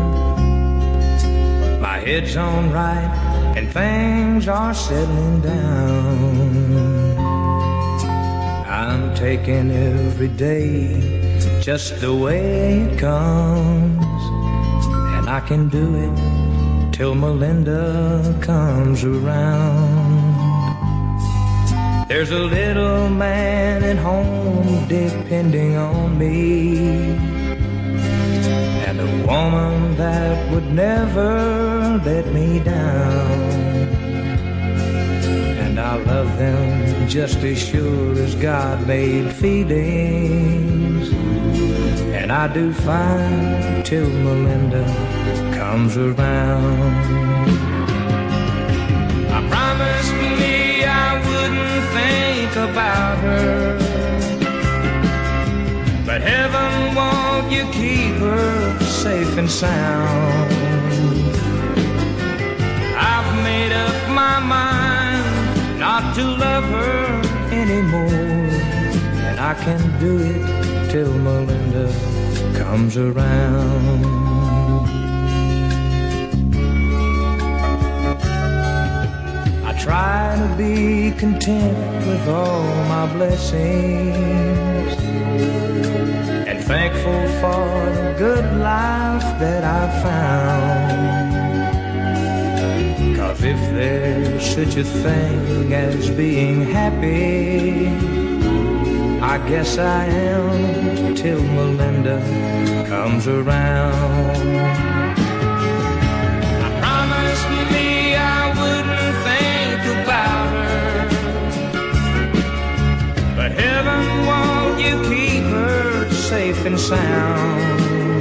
my head's on right and things are settling down, I'm taking every day just the way it comes, and I can do it till Melinda comes around. There's a little man at home depending on me, and a woman that would never let me down. And I love them just as sure as God made feelings, and I do fine till Melinda comes around. I promised me I wouldn't think about her, but heaven, won't you keep her safe and sound? I've made up my mind not to love her anymore, and I can do it till Melinda comes around. I try to be content with all my blessings, and thankful for the good life that I've found. 'Cause if there's such a thing as being happy, I guess I am till Melinda comes around. I promised me I wouldn't think about her, but heaven, won't you keep her safe and sound?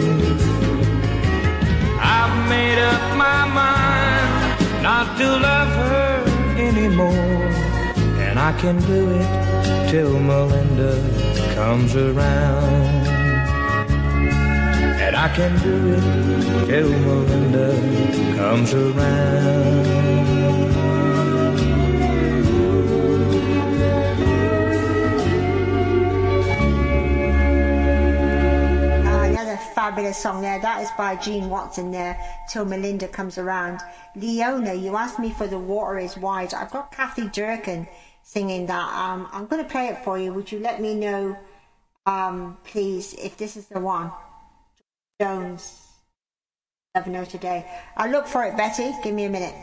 I've made up my mind not to love her anymore, and I can do it till Melinda comes around. And I can do it till Melinda comes around. Fabulous song there. That is by Gene Watson there, Till Melinda Comes Around. Leona, you asked me for The Water Is Wide. I've got Kathy Durkin singing that. I'm going to play it for you. Would you let me know, please, if this is the one? Jones. Never know today. I'll look for it, Betty. Give me a minute.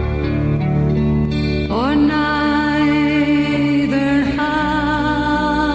Or neither have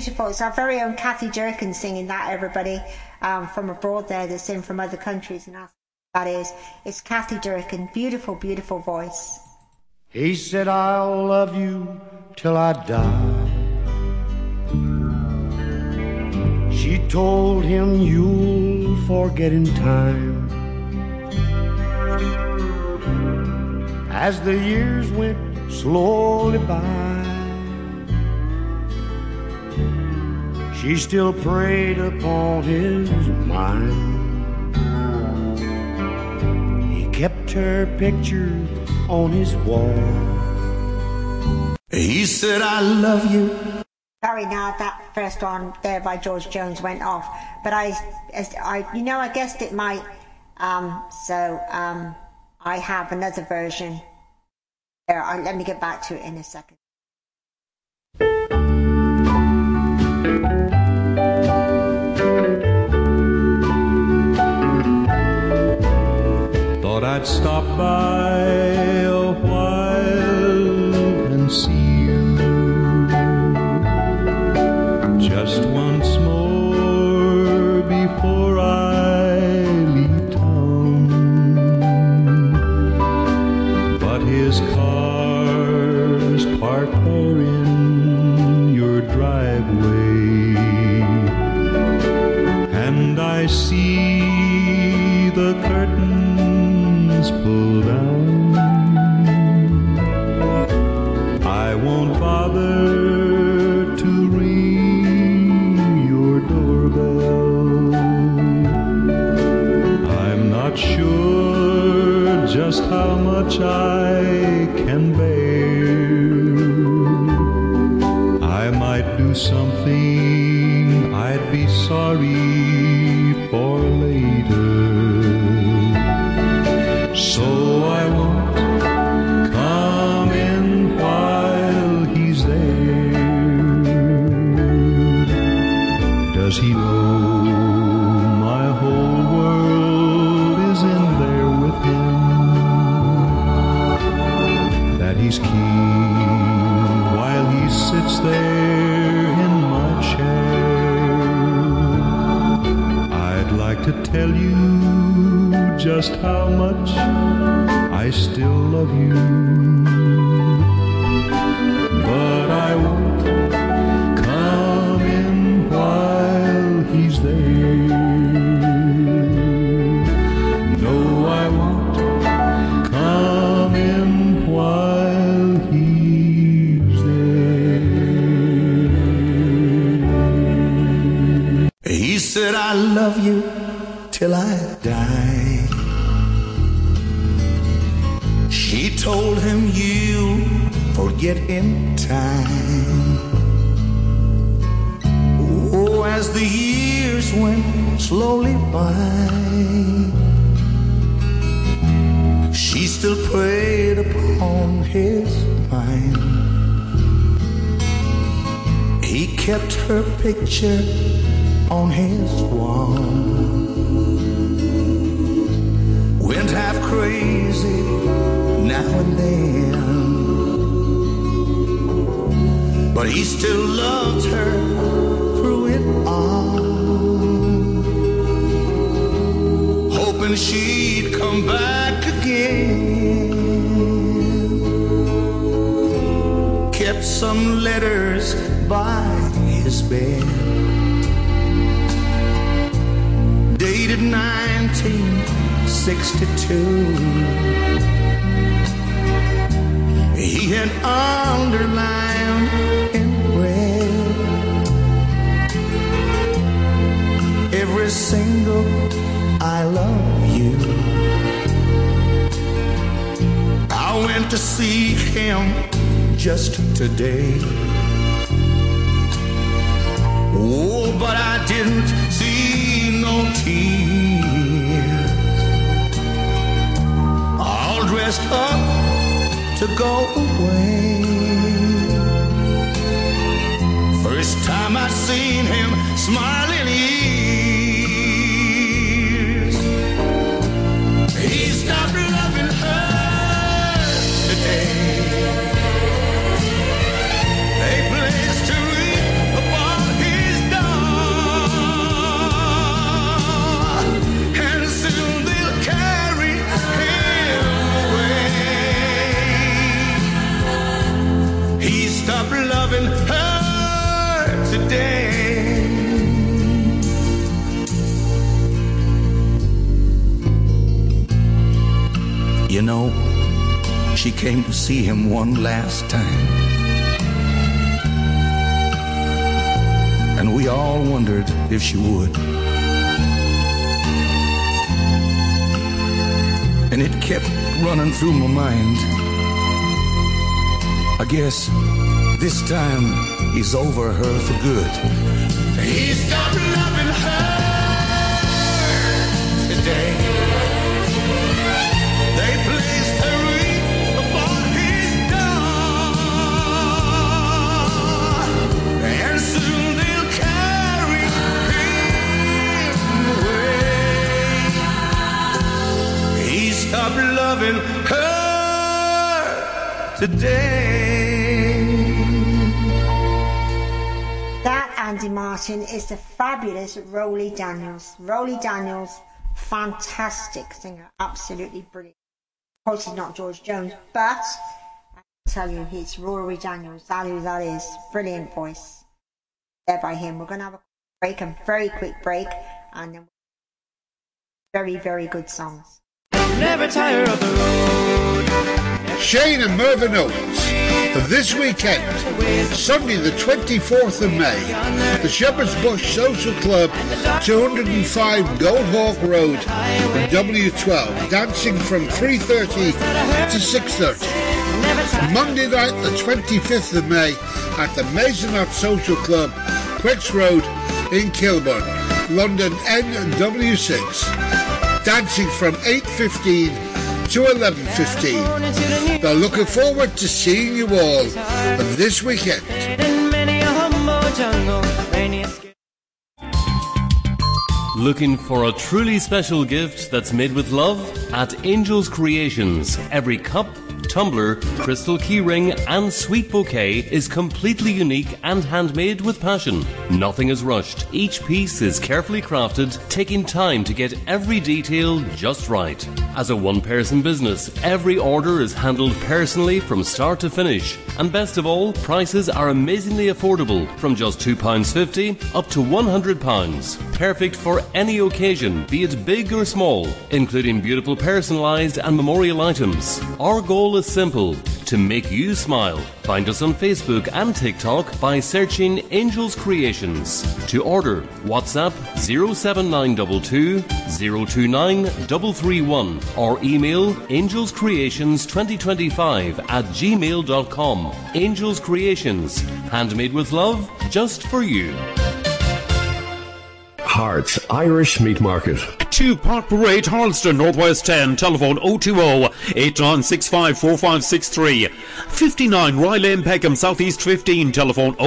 beautiful. It's our very own Kathy Durkin singing that, everybody, from abroad there that's in from other countries. And that is, it's Kathy Durkin. Beautiful, beautiful voice. He said, I'll love you till I die. She told him, you'll forget in time. As the years went slowly by, she still preyed upon his mind. He kept her picture on his wall. He said, I love you. Sorry, now that first one there by George Jones went off, but I guessed it might. I have another version. There, let me get back to it in a second. Thought I'd stop by a while and see you just once more before I leave town. But his car's parked there in your driveway, and I see the curtains pull down. I won't bother to ring your doorbell. I'm not sure just how much I can bear. I might do something I'd be sorry for later. So I won't come in while he's there. Does he know my whole world is in there with him? That he's keen while he sits there in my chair. I'd like to tell you just how much I still love you, but I won't come in while he's there. No, I won't come in while he's there. He said, I love you till I die. She told him, you'll forget in time. Oh, as the years went slowly by, she still preyed upon his mind. He kept her picture on his wall. Went half crazy now and then, but he still loved her through it all, hoping she'd come back again. Kept some letters by his bed, dated 1962. He had underlined in red every single I love you. I went to see him just today. Oh, but I didn't see no tears. All dressed up to go away. First time I seen him smile in years. He stopped loving her today. They placed a wreath upon today. You know, she came to see him one last time, and we all wondered if she would. And it kept running through my mind. I guess this time he's over her for good. He stopped loving her today. They placed a wreath upon his door, and soon they'll carry him away. He stopped loving her today. That, Andy Martin, is the fabulous Rolly Daniels. Rolly Daniels, fantastic singer, absolutely brilliant. Of course, he's not George Jones, but I can tell you, he's Rory Daniels. That is brilliant voice there by him. We're going to have a very quick break, and then very, very good songs. Never tire of the road. Shane and Mervyn Oates. This weekend, Sunday the 24th of May, the Shepherd's Bush Social Club, 205 Goldhawk Road, W12, dancing from 3:30 to 6:30. Monday night the 25th of May at the Maisonette Social Club, Quicks Road in Kilburn, London NW6, dancing from 8:15 to 11:15. They're looking forward to seeing you all this weekend. Looking for a truly special gift that's made with love? At Angels Creations, every cup, tumbler, crystal keyring and sweet bouquet is completely unique and handmade with passion. Nothing is rushed. Each piece is carefully crafted, taking time to get every detail just right. As a one-person business, every order is handled personally from start to finish. And best of all, prices are amazingly affordable, from just £2.50 up to £100. Perfect for any occasion, be it big or small, including beautiful personalised and memorial items. Our goal is simple: to make you smile. Find us on Facebook and TikTok by searching Angels Creations. To order, WhatsApp 07922 029 331 or email angelscreations2025@gmail.com. Angels Creations, handmade with love, just for you. Hearts Irish Meat Market. 2 Park Parade, Harleston, Northwest 10, telephone 020-8965-4563. 59 Rye Lane, Peckham, Southeast 15, telephone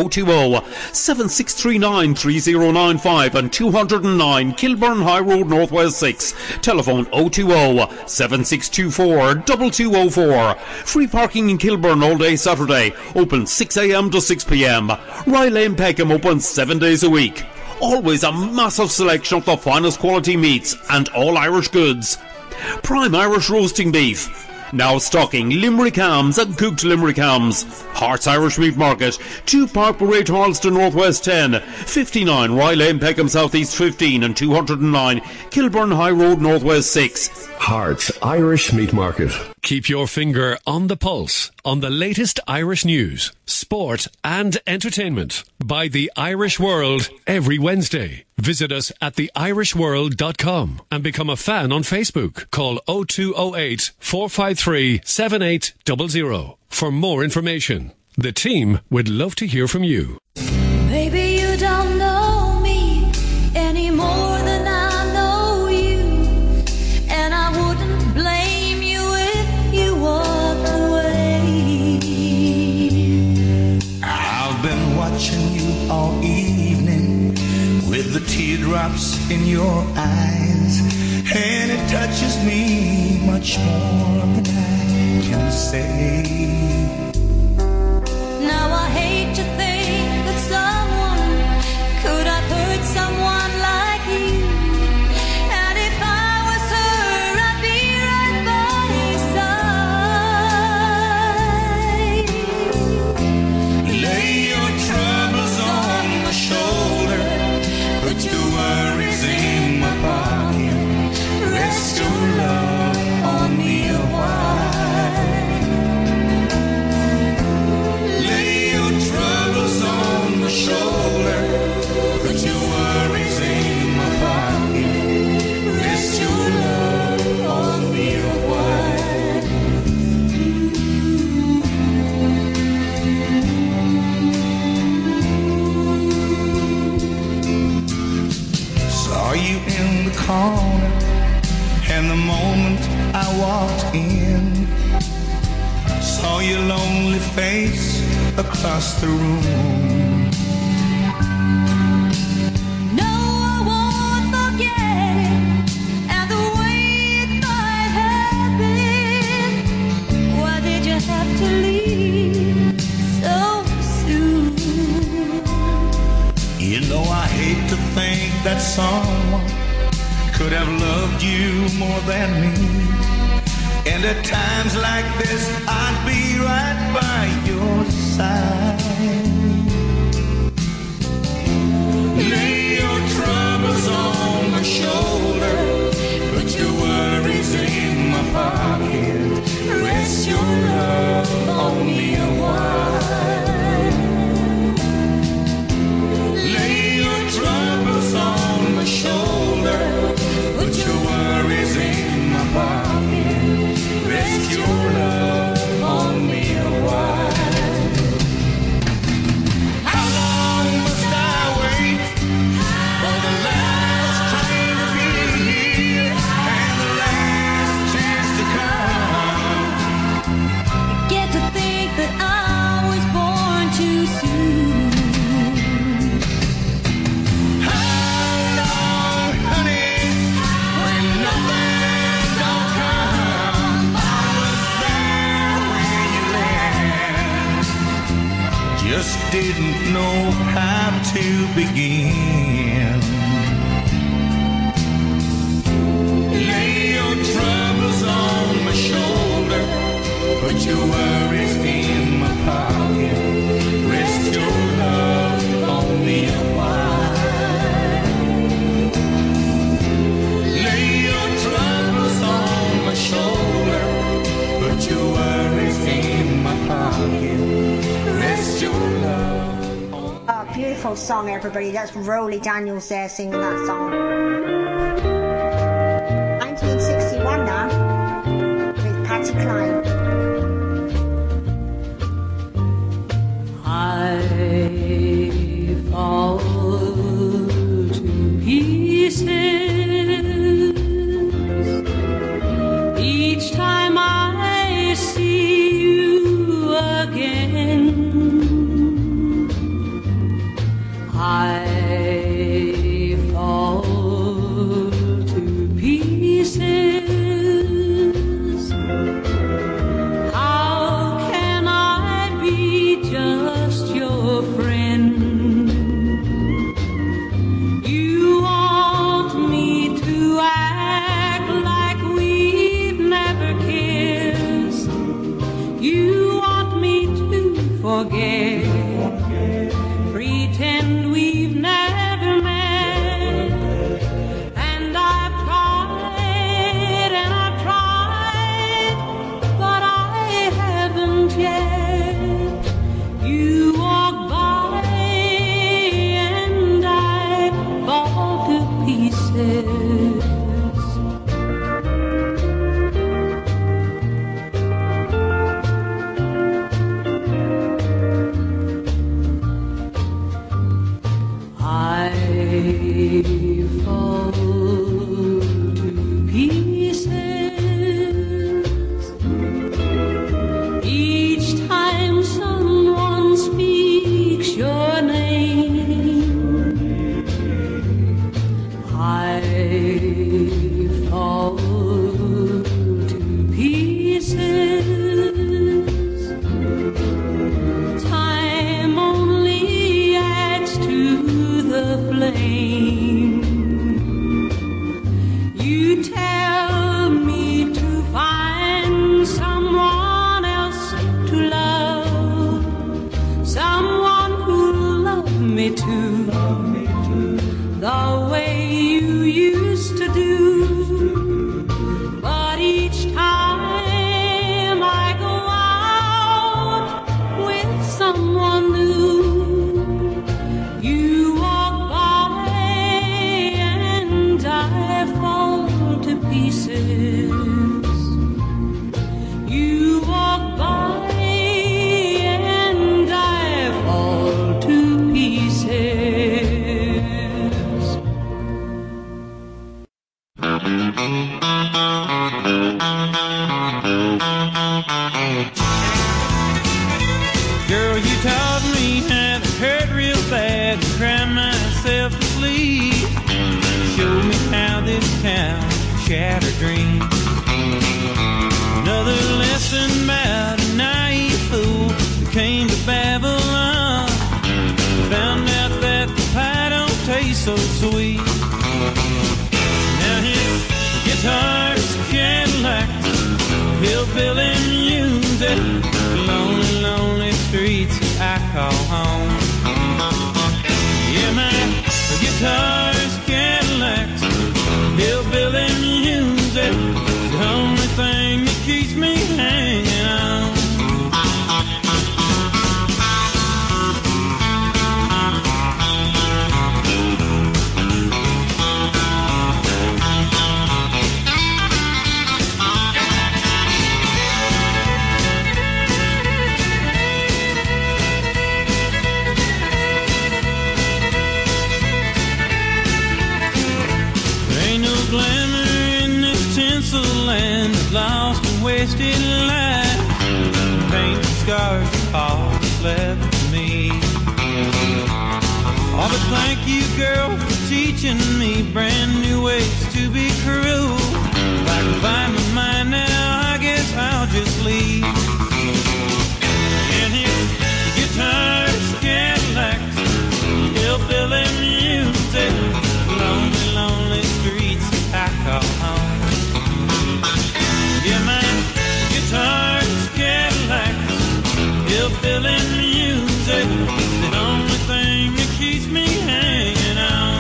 020-7639-3095 and 209 Kilburn High Road, Northwest 6, telephone 020-7624-2204. Free parking in Kilburn all day Saturday, open 6 a.m. to 6 p.m. Rye Lane, Peckham, open 7 days a week. Always a massive selection of the finest quality meats and all Irish goods. Prime Irish roasting beef. Now stocking Limerick hams and cooked Limerick hams. Hearts Irish Meat Market, 2 Park Parade, Harleston, Northwest 10, 59 Rye Lane, Peckham, Southeast 15 and 209 Kilburn High Road, Northwest 6. Hearts Irish Meat Market. Keep your finger on the pulse on the latest Irish news, sport and entertainment by The Irish World every Wednesday. Visit us at theirishworld.com and become a fan on Facebook. Call 0208 453 7800 for more information. The team would love to hear from you. Maybe you don't know me any more than I know you, and I wouldn't blame you if you walked away. I've been watching you all evening with the teardrops in your eyes, and it touches me much more than I can say. Now I hate to think that someone could have hurt someone like you, and if I was her, I'd be right by your side. Lay your troubles on my corner, and the moment I walked in, saw your lonely face across the room. No, I won't forget it, and the way it might have been. Why did you have to leave so soon? You know I hate to think that someone could have loved you more than me. And at times like this, I'd be right by your side. Lay your troubles on my shoulder, put your worries in my pocket, rest your love on me a while. Lay your troubles on my shoulder, put your worries in my pocket, rest your love on me a while. How long must I wait for the last train to be here and the last chance to come? Get to think that I was born too soon. How long, honey, when nothing don't come? I was there when you left, just didn't know how to begin. Lay your troubles on my shoulder, put your worries in my pocket, rest your love on me a while. Lay your troubles on my shoulder, put your worries in my pocket, rest your love. Oh, beautiful song, everybody. That's Rolly Daniels there singing that song. 1961 now, with Patsy Cline. I fall to pieces each time I see you again. I fall to pieces. How can I be just your friend? You want me to act like we've never kissed. You want me to forget, pretend we've never met. And I've tried and I've tried, but I haven't yet. You walk by and I fall to pieces. I fall to pieces each time someone speaks your name. I fall to pieces. Time only adds to the flame. You tell me to find someone else to love, someone who'll love me too, the way you used to do. But each time I go out with someone new, you walk by and I fall to pieces. You walk by and I fall to pieces. so sweet. Now his guitar's Cadillac, hillbilly music, lonely, lonely streets I call home. Yeah, my guitar's Cadillac, hillbilly music, the only thing that keeps me hanging on. Glamour in this tinsel land, lost and wasted life. Paint and scars are all that's left of me. Oh, but thank you, girl, for teaching me brand new ways to be cruel. If I can find my mind now, I guess I'll just leave. And his guitar's Cadillacs, hillbilly music, lonely, lonely streets I call home. Yeah, my guitar's Cadillacs, hillbilly music, the only thing that keeps me hanging on.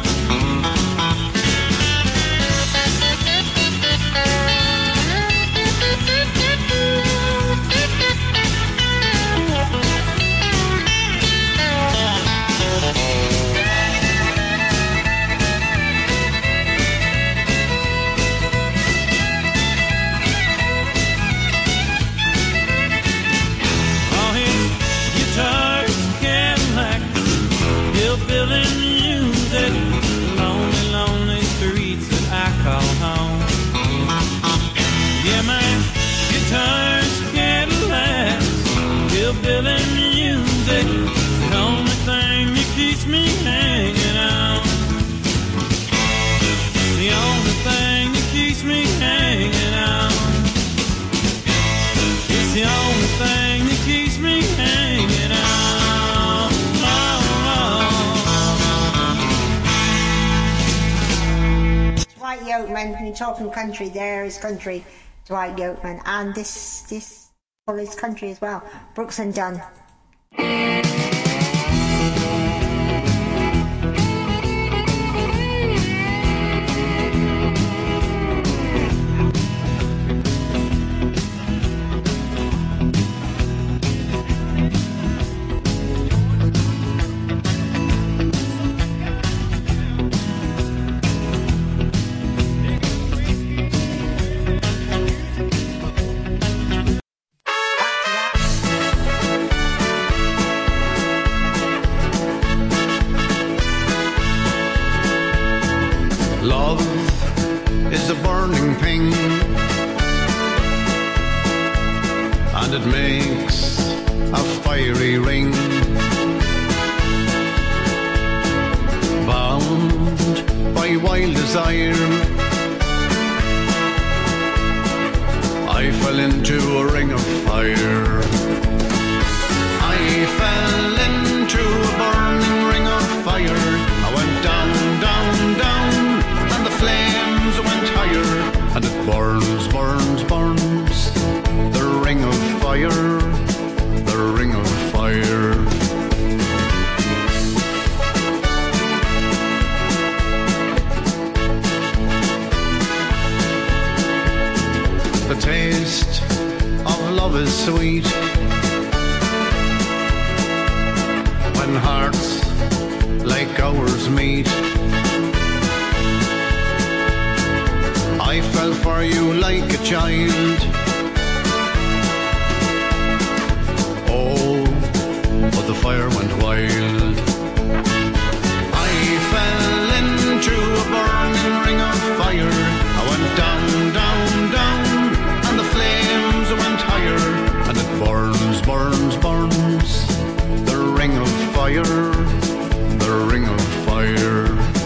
Hillbilly music, lonely, lonely streets that I call home. Yeah, my guitar's Cadillacs, hillbilly music, the only thing that keeps me hanging on. The only thing that keeps me hanging on. It's the only thing that keeps me hanging on. Dwight Yoakam, when you're talking country, there is country, Dwight Yoakam, and this well, is country as well, Brooks and Dunn. is a burning thing, and it makes a fiery ring. Bound by wild desire, I fell into a ring of fire. I fell into a burning ring of fire. I went down, down, down, and the flames went higher. And it burns, burns, burns, the ring of fire, the ring of fire. The taste of love is sweet when hearts like ours meet. I fell for you like a child. Oh, but the fire went wild. I fell into a burning ring of fire. I went down, down, down, and the flames went higher. And it burns, burns, burns, the ring of fire, the ring of fire.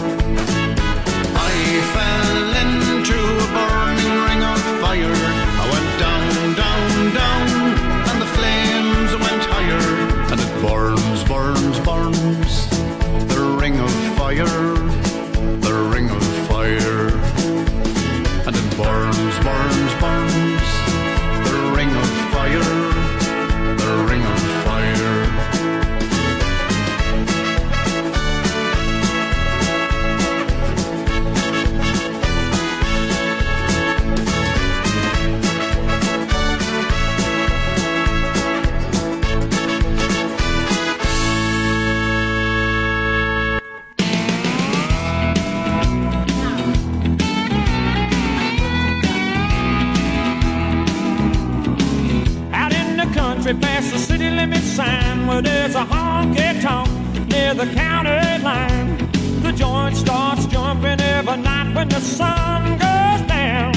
I fell into a burning ring of fire. I went down, down, down, and the flames went higher. And it burns, burns, burns, the ring of fire, near the county line. The joint starts jumping every night when the sun goes down.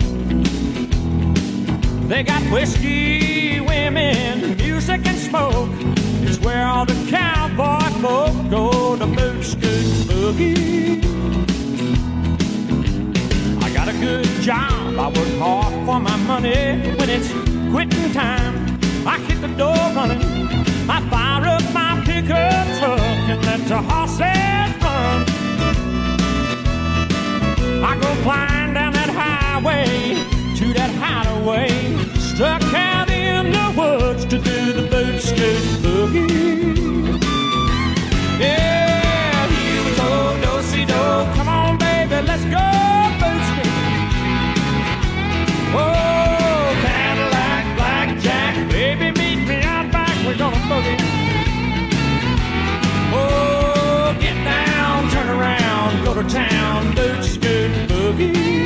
They got whiskey, women, music and smoke. It's where all the cowboy folk go to boot, scoot, boogie. I got a good job, I work hard for my money. When it's quitting time, I kick the door running. I fire up my pickup truck and let the horses run. I go flying down that highway to that hideaway, struck out in the woods to do the boot, scoot, boogie. Yeah, heel-toe, do-si-do, come on, baby, let's go boot scoot. Oh, Cadillac, blackjack, baby, meet me out back, we're gonna boogie. Oh, get down, turn around, go to town, boot, scoot, boogie.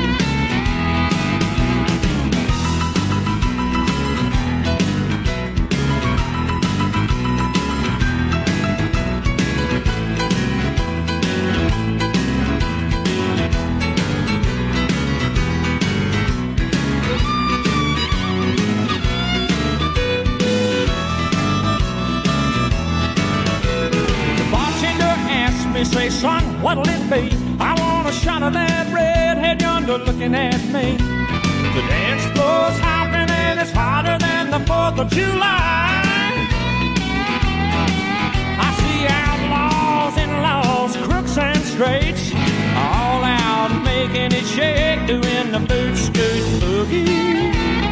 Say, son, what'll it be? I want a shot of that redhead yonder looking at me. The dance floor's hopping and it's hotter than the 4th of July. I see outlaws, in-laws, crooks and straights, all out making it shake, doing the boot, scoot, boogie.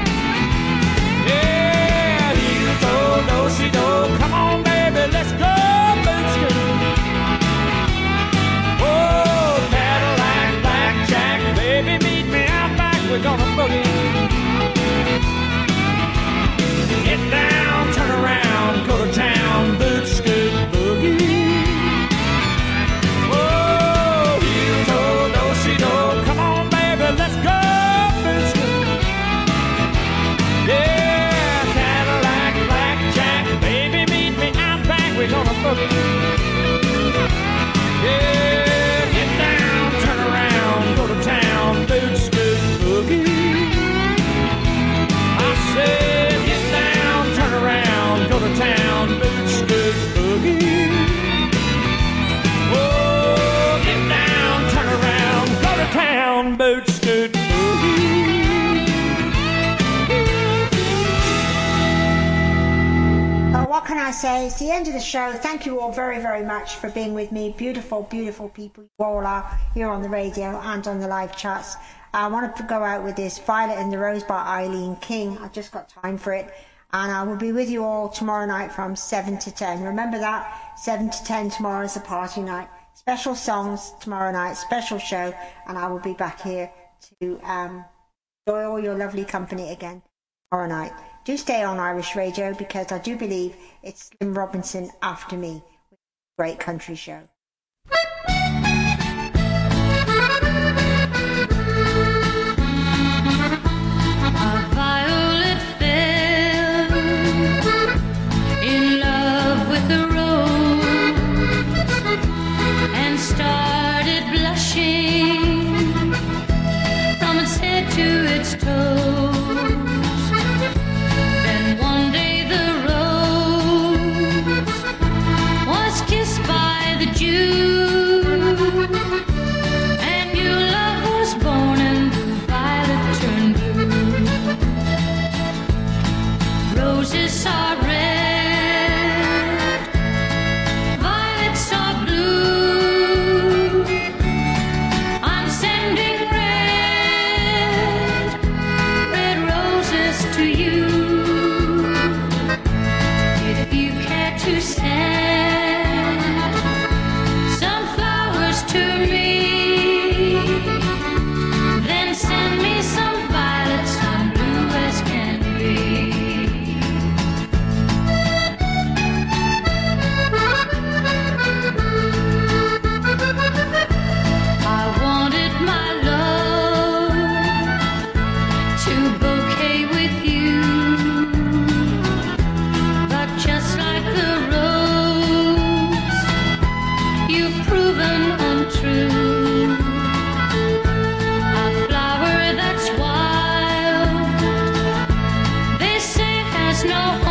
Yeah, heel-toe, do-si-do, come on, baby, let's go boot, scoot. Baby, meet me out back, we're gonna boogie. Get down, turn around, go to town, boot, scoot, boogie. Oh, heel-toe, do-si-do, come on, baby, let's go, boot, scoot. Yeah, Cadillac, blackjack, baby, meet me out back, we're gonna boogie. Yeah, get down, turn around, go to town, boot, scoot, boogie. I said, get down, turn around, go to town, boot, scoot, boogie. Oh, get down, turn around, go to town, boot, scoot, boogie. What can I say? It's the end of the show. Thank you all very, very much for being with me. Beautiful, beautiful people you all are here on the radio and on the live chats. I want to go out with this Violet and the Rose by Eileen King. I've just got time for it. And I will be with you all tomorrow night from 7 to 10. Remember that? 7 to 10 tomorrow is a party night. Special songs tomorrow night, special show. And I will be back here to enjoy all your lovely company again tomorrow night. Do stay on Irish Radio because I do believe it's Slim Robinson after me with a great country show. A violet fell in love with a rose and started blushing from its head to its toes. One day the rose was kissed by the Jew. snow.